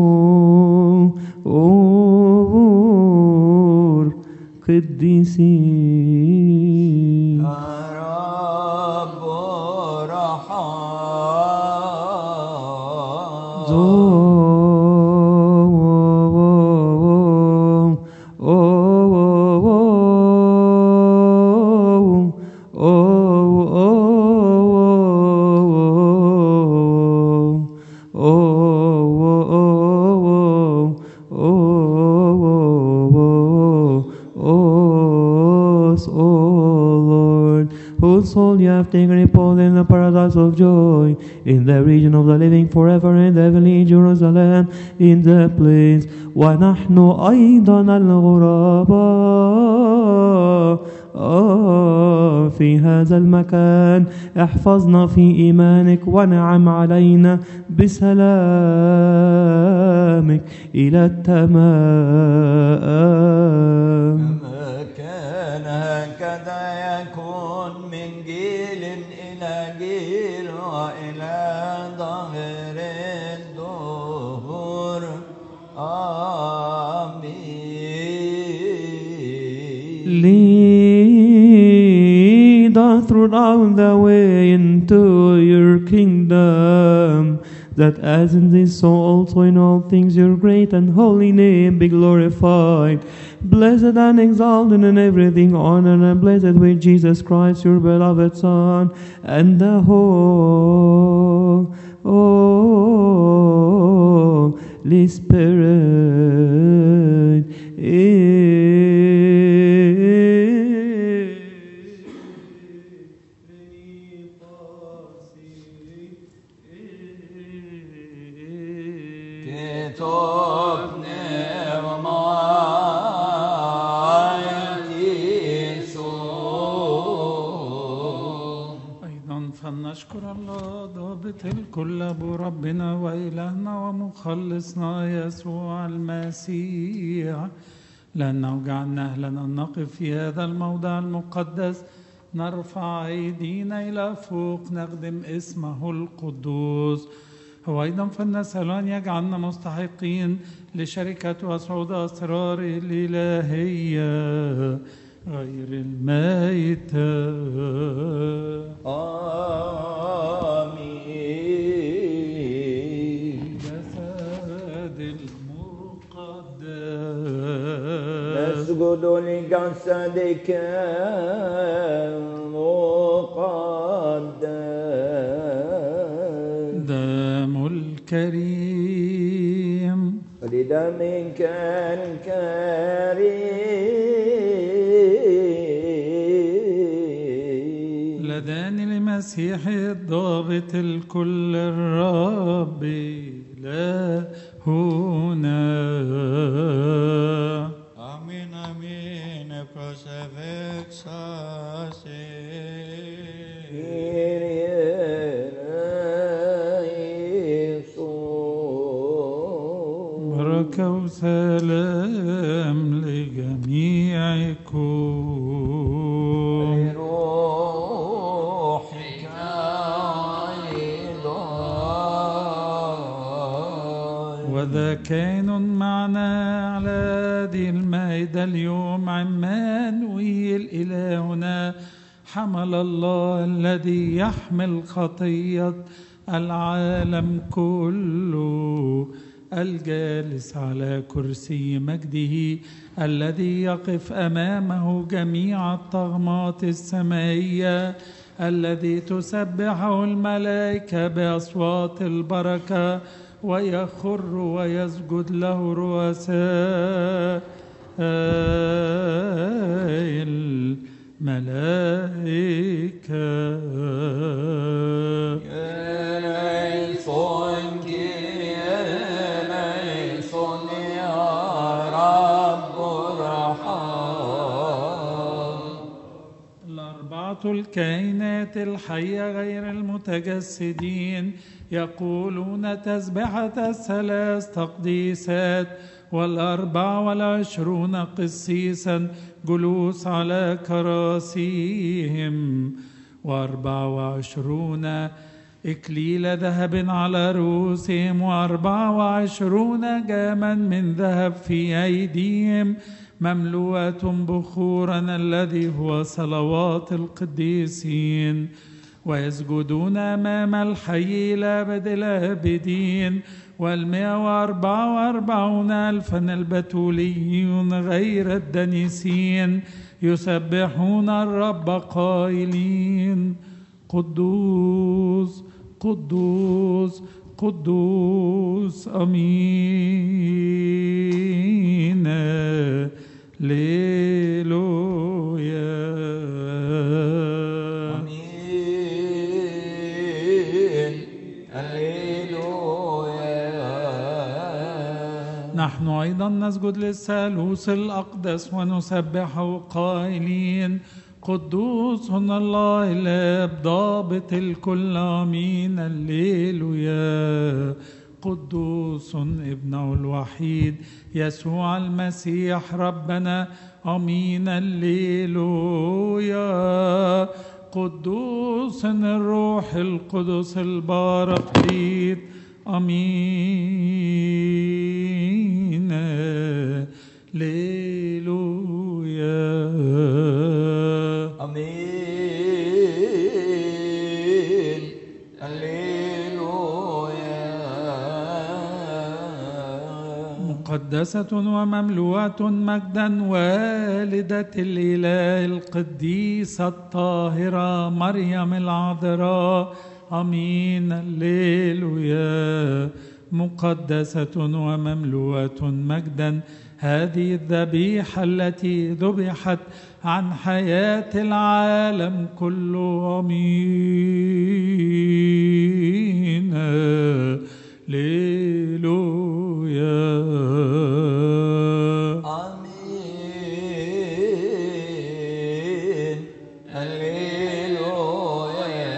نور قديسين. Soul, you have taken repose in the paradise of joy, in the region of the living forever in the heavenly Jerusalem, in the place ونحن أيضا الغرباء في هذا المكان. احفظنا في إيمانك ونعم علينا بسلامك إلى التمام. كما كان هكذا يكون من جيل إلى جيل وإلى ظهر الدهور. آمين. Lead us throughout the way into your kingdom, that as in this so also in all things your great and holy name be glorified, blessed and exalted in everything, honored and blessed with Jesus Christ, your beloved Son, and the Holy Spirit. فلنشكر الله ضابط الكل أبو ربنا وإلهنا ومخلصنا يسوع المسيح، لأنه جعلنا أهلا أن نقف في هذا الموضع المقدس، نرفع أيدينا إلى فوق، نخدم اسمه القدوس. هو أيضا فلنسأل أن يجعلنا مستحقين لشركة وصعود أسراره الإلهية غير الميتة. آمين. جسد المقدس نسجد لجسدك المقدس. دم الكريم لدمك الكريم لداني لمسيح الضابط الكل الرب لا هنا. Amen, amen, prosevexase. بركة وسلام لجميعكم. بروحك أيضا. وذا كائن معنا على هذه المائدة اليوم عمانويل إلهنا، حمل الله الذي يحمل خطية العالم كله، الجالس على كرسي مجده، الذي يقف أمامه جميع الطغمات السمائية، الذي تسبحه الملائكة بأصوات البركة، ويخر ويسجد له رؤساء الملائكة. الكائنات الحية غير المتجسدين يقولون تسبحة الثلاث تقديسات، 24 قسيسا جلوس على كراسيهم، 24 إكليل ذهب على رؤوسهم، 24 جاما من ذهب في أيديهم مملوءة بخورا الذي هو صلوات القديسين، ويسجدون أمام الحي إلى أبد الآبدين، 144,000 البتوليون غير الدنيسين يسبحون الرب قائلين قدوس قدوس قدوس أمين ليلويا آمين هللويا. نحن أيضا نسجد للثالوث الأقدس ونسبحه قائلين قدوس الله الآب ضابط الكل آمين الليلويا. قدوس ابنه الوحيد يسوع المسيح ربنا آمين الليلويا. قدوس الروح القدس البارقليط آمين الليلويا. آمين الليلويا. مقدسة ومملوءة مجدا والدة الإله القديسة الطاهرة مريم العذراء آمين الليلويا. مقدسة ومملوءة مجدا هذه الذبيحة التي ذبحت عن حياة العالم كله آمين الليلويا. آمين الليلويا.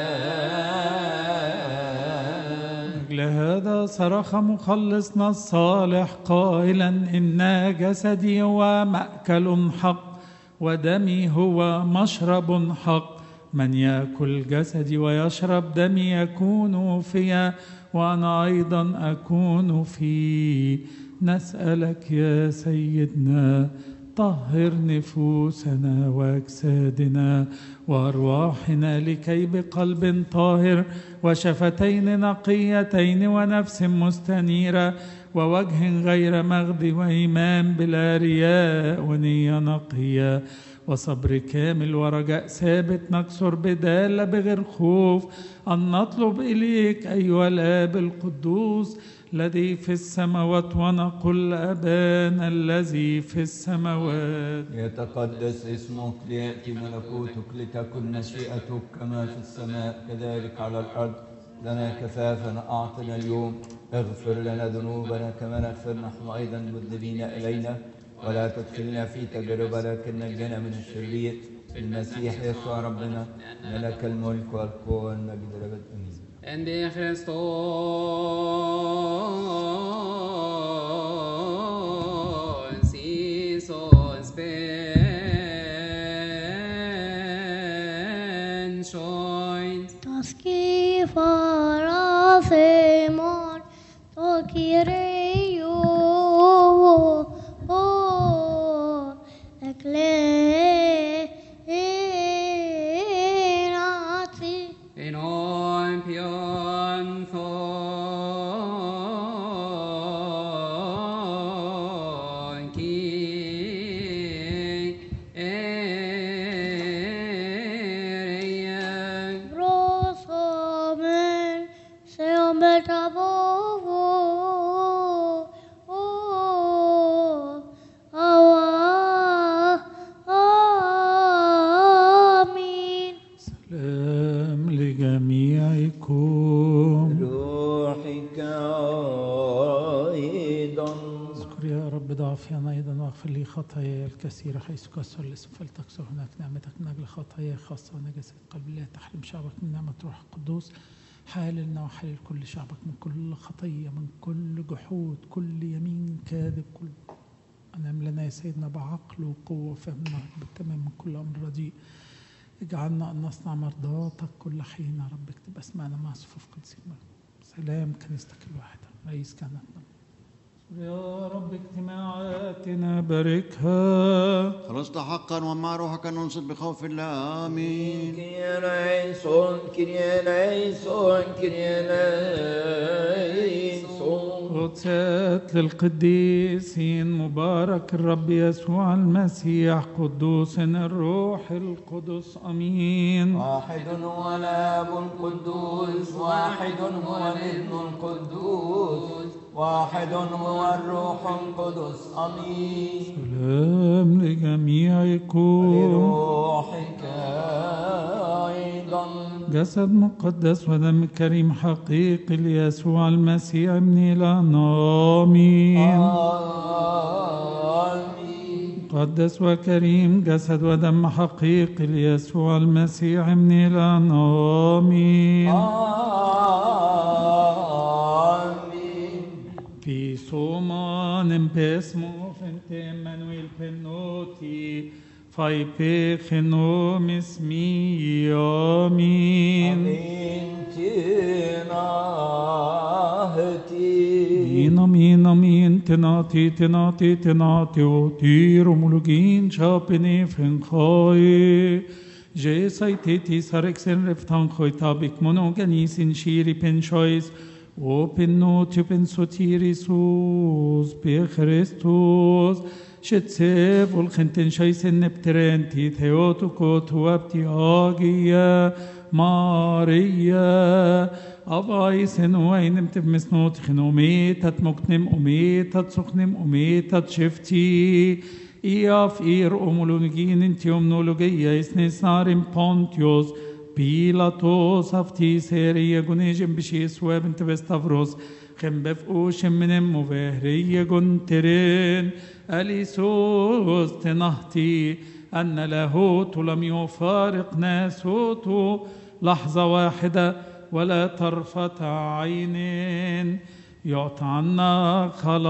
لهذا صرخ مخلصنا الصالح قائلا إن جسدي هو مأكل حق ودمي هو مشرب حق. من يأكل جسدي ويشرب دمي يكون فيا وأنا أيضا أكون فيه. نسألك يا سيدنا طهر نفوسنا وأجسادنا وأرواحنا لكي بقلب طاهر وشفتين نقيتين ونفس مستنيرة ووجه غير مغض وإيمان بلا رياء ونية نقية وصبر كامل ورجاء ثابت نكسر بدالة بغير خوف أن نطلب إليك أيها الآب القدوس الذي في السماوات ونقول أبانا الذي في السماوات يتقدس اسمك ليأتي ملكوتك لتكن مشيئتك كما في السماء كذلك على الأرض. لنا كفافنا أعطنا اليوم. اغفر لنا ذنوبنا كما نغفر نحن أيضا المذنبين إلينا ولا تدخلنا في تجربة لكن نجنا من الشرير. المسيح يسوع ربنا لك الملك والقوة والمجد لأبد آمين. En de Christos Isos benjoint. Taski farafemon tokireyo eklenati In Olympion thon king Arian. Rosomen seombetabo Amin. سلام لجميعكم. روحك أيضا. اذكر يا رب ضعفي أيضا واغفر لي خطاياي الكثيرة حيث كسر الاسم فلتكسر هناك نعمتك من أجل خطاياي خاصة ونجاسة قلب لا تحرم شعبك من نعمة روح القدوس. حاللنا وحلل كل شعبك من كل خطية من كل جحود كل يمين كاذب كل أنعم لنا يا سيدنا بعقل وقوة وفهم بالتمام من كل أمر رديء. اجعلنا أن نصنع مرضاتك كل حين يا رب. اكتب أسماءنا مع صفوف قدسين. سلام كنيستك الواحدة رئيس كهنتنا. يا رب اجتماعاتنا باركها. خلصنا حقا ومع روحك ننصت بخوف الله آمين. كريا ليسون كريا ليسون كريا ليسون. قدسات للقديسين مبارك الرب يسوع المسيح قدوس الروح القدس امين. واحد هو الاب القدوس واحد هو الابن القدوس واحد هو الروح القدس امين. سلام لجميعكم. لروحك ايضا. جسد مقدس ودم كريم حقيقي ليسوع المسيح ابن الأنامين. آمين. مقدس وكريم، جسد ودم حقيقي ليسوع المسيح من الآن آمين. آمين. في somanen pesmo frente Manuel penoti, fai pechenomis mi, amin. آمين. تناهتي. Amin, amin, tenati, tenati, tenati, o tiromologin chapene fenchoi. Jesai teti sarexen reftanchoi tabik monoganisin shiri penchois. Open not open sotirisus per Christus shetsev ulkhenten shaisen nepterenti theotoko tuapti agia Maria avaisen wainem tevmesnot khinometat moknem ometat sukhnem ometat shefti iaf omologin intiomnologia isnesarim pontios Pilatos aftis herie gunejem bishis webent vestavros khembef ushem minem movehrie gunterin alisos tenahti أن لاهوت لم يفارق ناسوت لحظة واحدة ولا طرفة عين يعطى عنا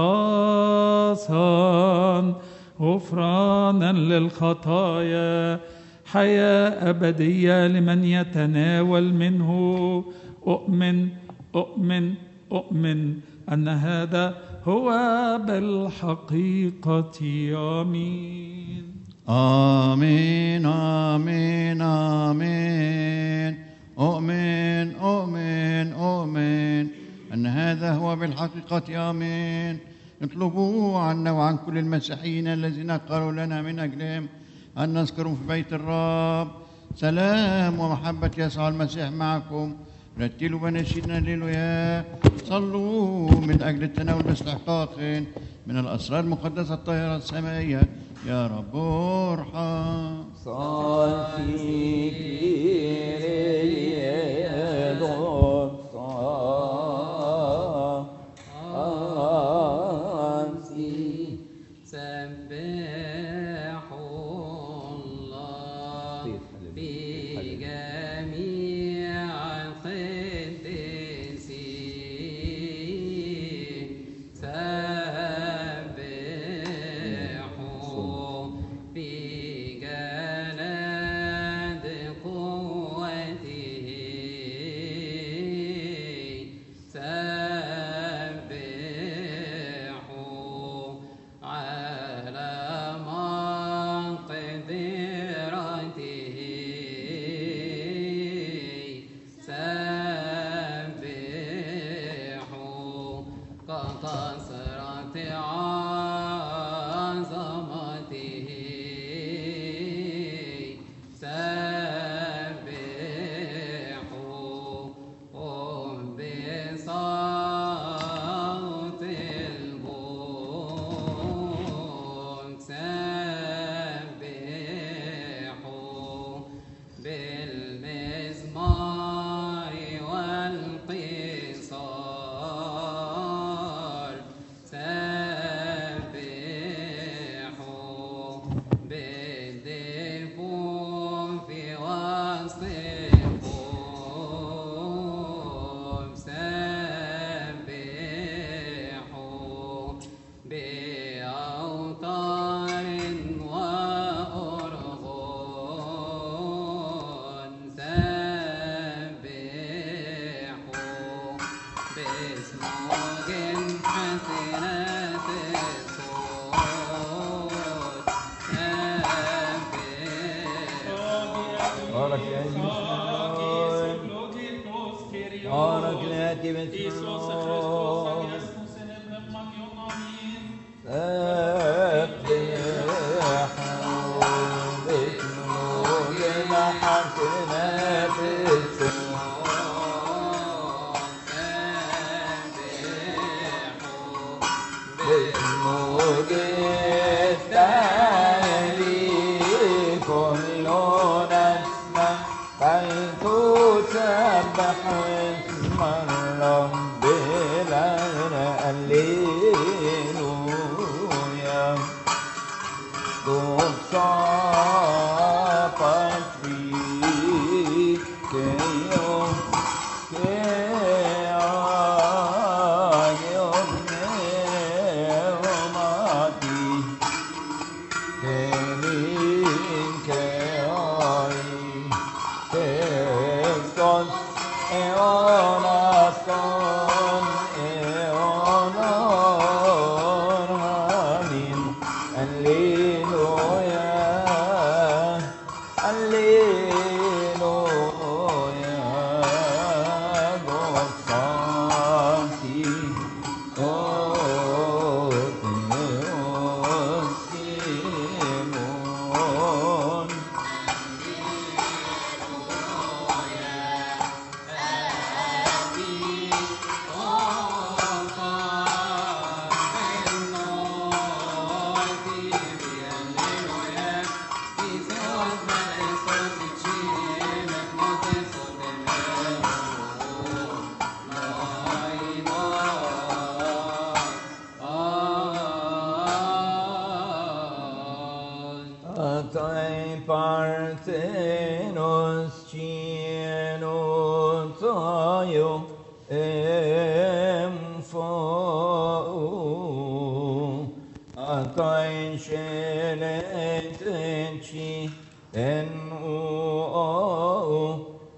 خلاصا غفرانا للخطايا حياة أبدية لمن يتناول منه أؤمن أن هذا هو بالحقيقة آمين آمين آمين آمين أؤمن أؤمن أؤمن أن هذا هو بالحقيقة آمين اطلبوا عنا وعن كل المسيحيين الذين قالوا لنا من أجلهم أن نذكرهم في بيت الرب سلام ومحبة يسوع المسيح معكم رتلوا بنشيدنا الليلويا صلوا من أجل التناول باستحقاق من الأسرار المقدسة الطاهرة السمائية يا رب ارحم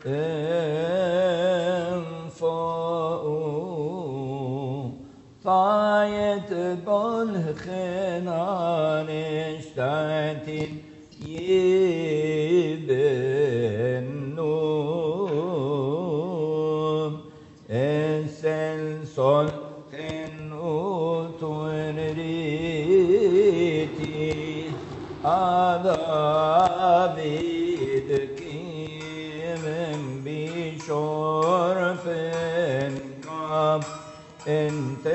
انفقوا طايت بالخنان اشتعت يبنون السلسل خنوت ونريتي عذابيدك من بشرف قام انت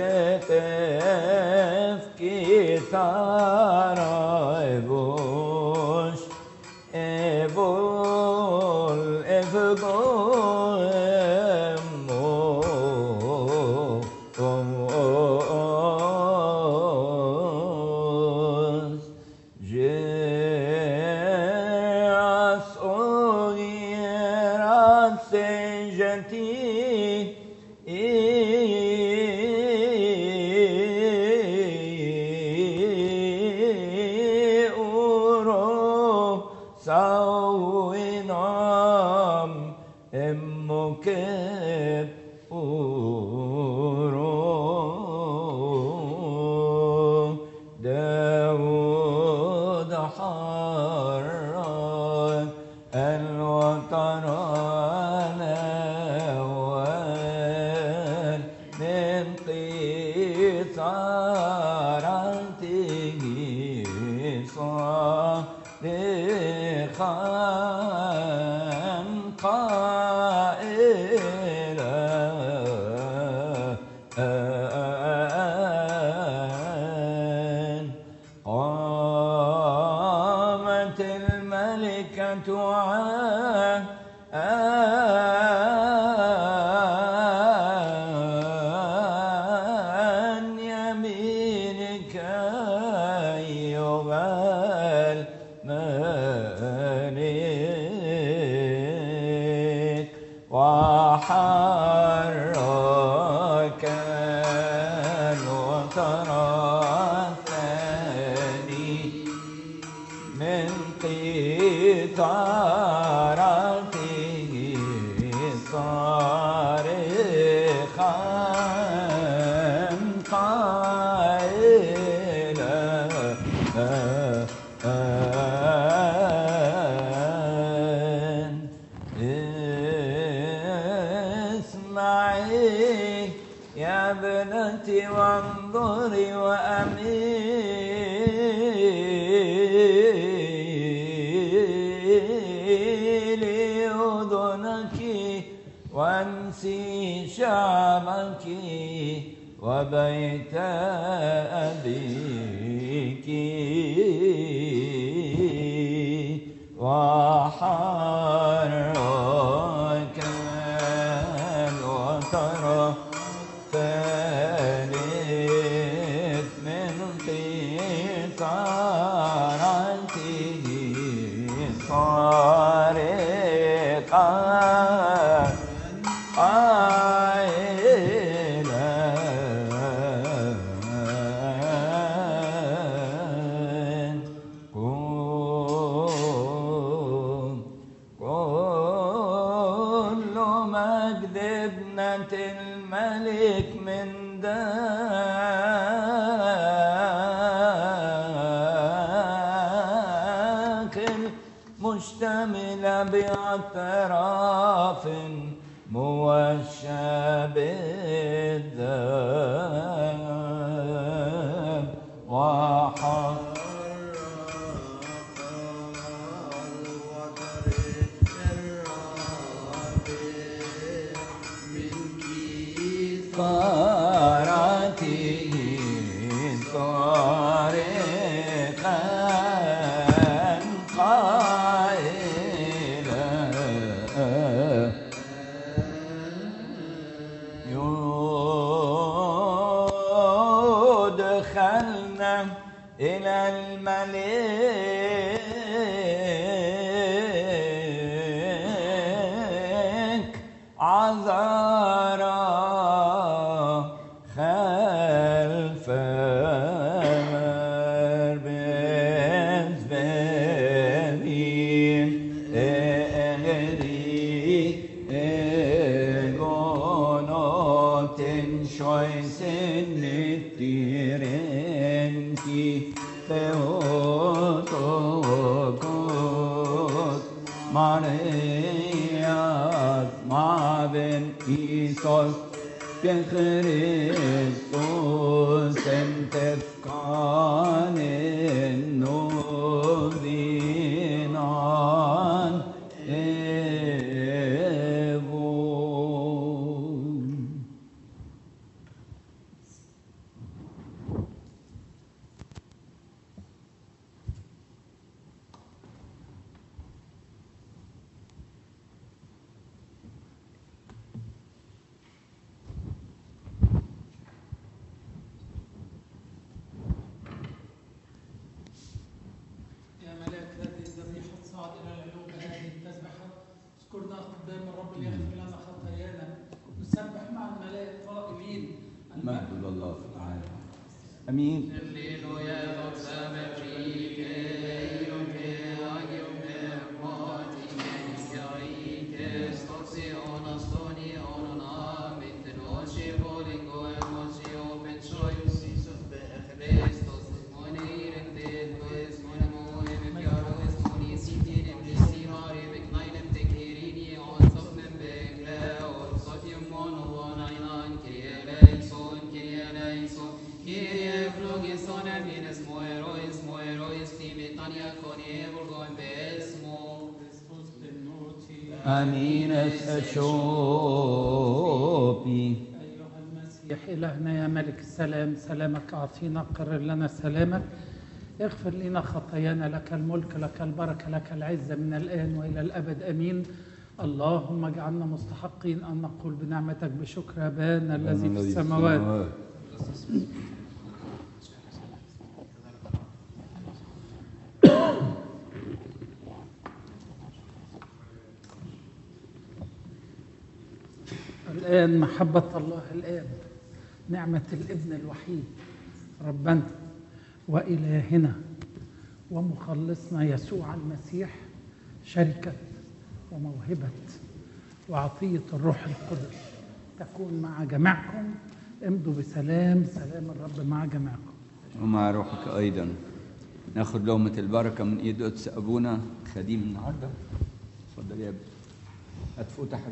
تفكي ترايبوش ابول افغوش جاس اوغيرات سجتي اورو سوينام امكب اورو داود حرر الوطن الأول من قيثارته صادقا قائلا قامت الملكة عن يمينك أيها الملك وحرك الوتر الثاني من قيثارته صارخا قائلا اسمعي يا ابنتي وانظري وأميلي أذنك وانسي شعبك وبيت أبيك وحرك الوتر ثالث من قيثارته صارقا كل مجد ابنة الملك من داخل مشتملة بأطراف موشى بالذهب قيثارته صارخا قائلا يدخلنا إلى الملك عذارى خلف مربز بين أهري maven Isos ben Christus entefkanen nodinan evon. يا ملاك هذه الذبيحة صعد إلى العلو بهذه التسبحة اذكرنا قدام الرب ليغفر لنا خطايانا نسبح مع الملائكة قائلين مجد لله في العالم. امين. امين اشوبي. أيها المسيح إلهنا يا ملك السلام سلامك أعطينا قرر لنا سلامك اغفر لنا خطايانا لك الملك لك البركة لك العزة من الآن وإلى الأبد أمين. اللهم اجعلنا مستحقين أن نقول بنعمتك بشكر أبانا الذي في السماوات. الآن محبة الله الآب نعمة الابن الوحيد ربنا وإلهنا ومخلصنا يسوع المسيح شركة وموهبة وعطية الروح القدس تكون مع جميعكم. امضوا بسلام. سلام الرب مع جميعكم ومع روحك أيضا. ناخد لقمة البركة من إيد قدس أبونا خديم النهاردة. اتفضل يا ابني. هتفوت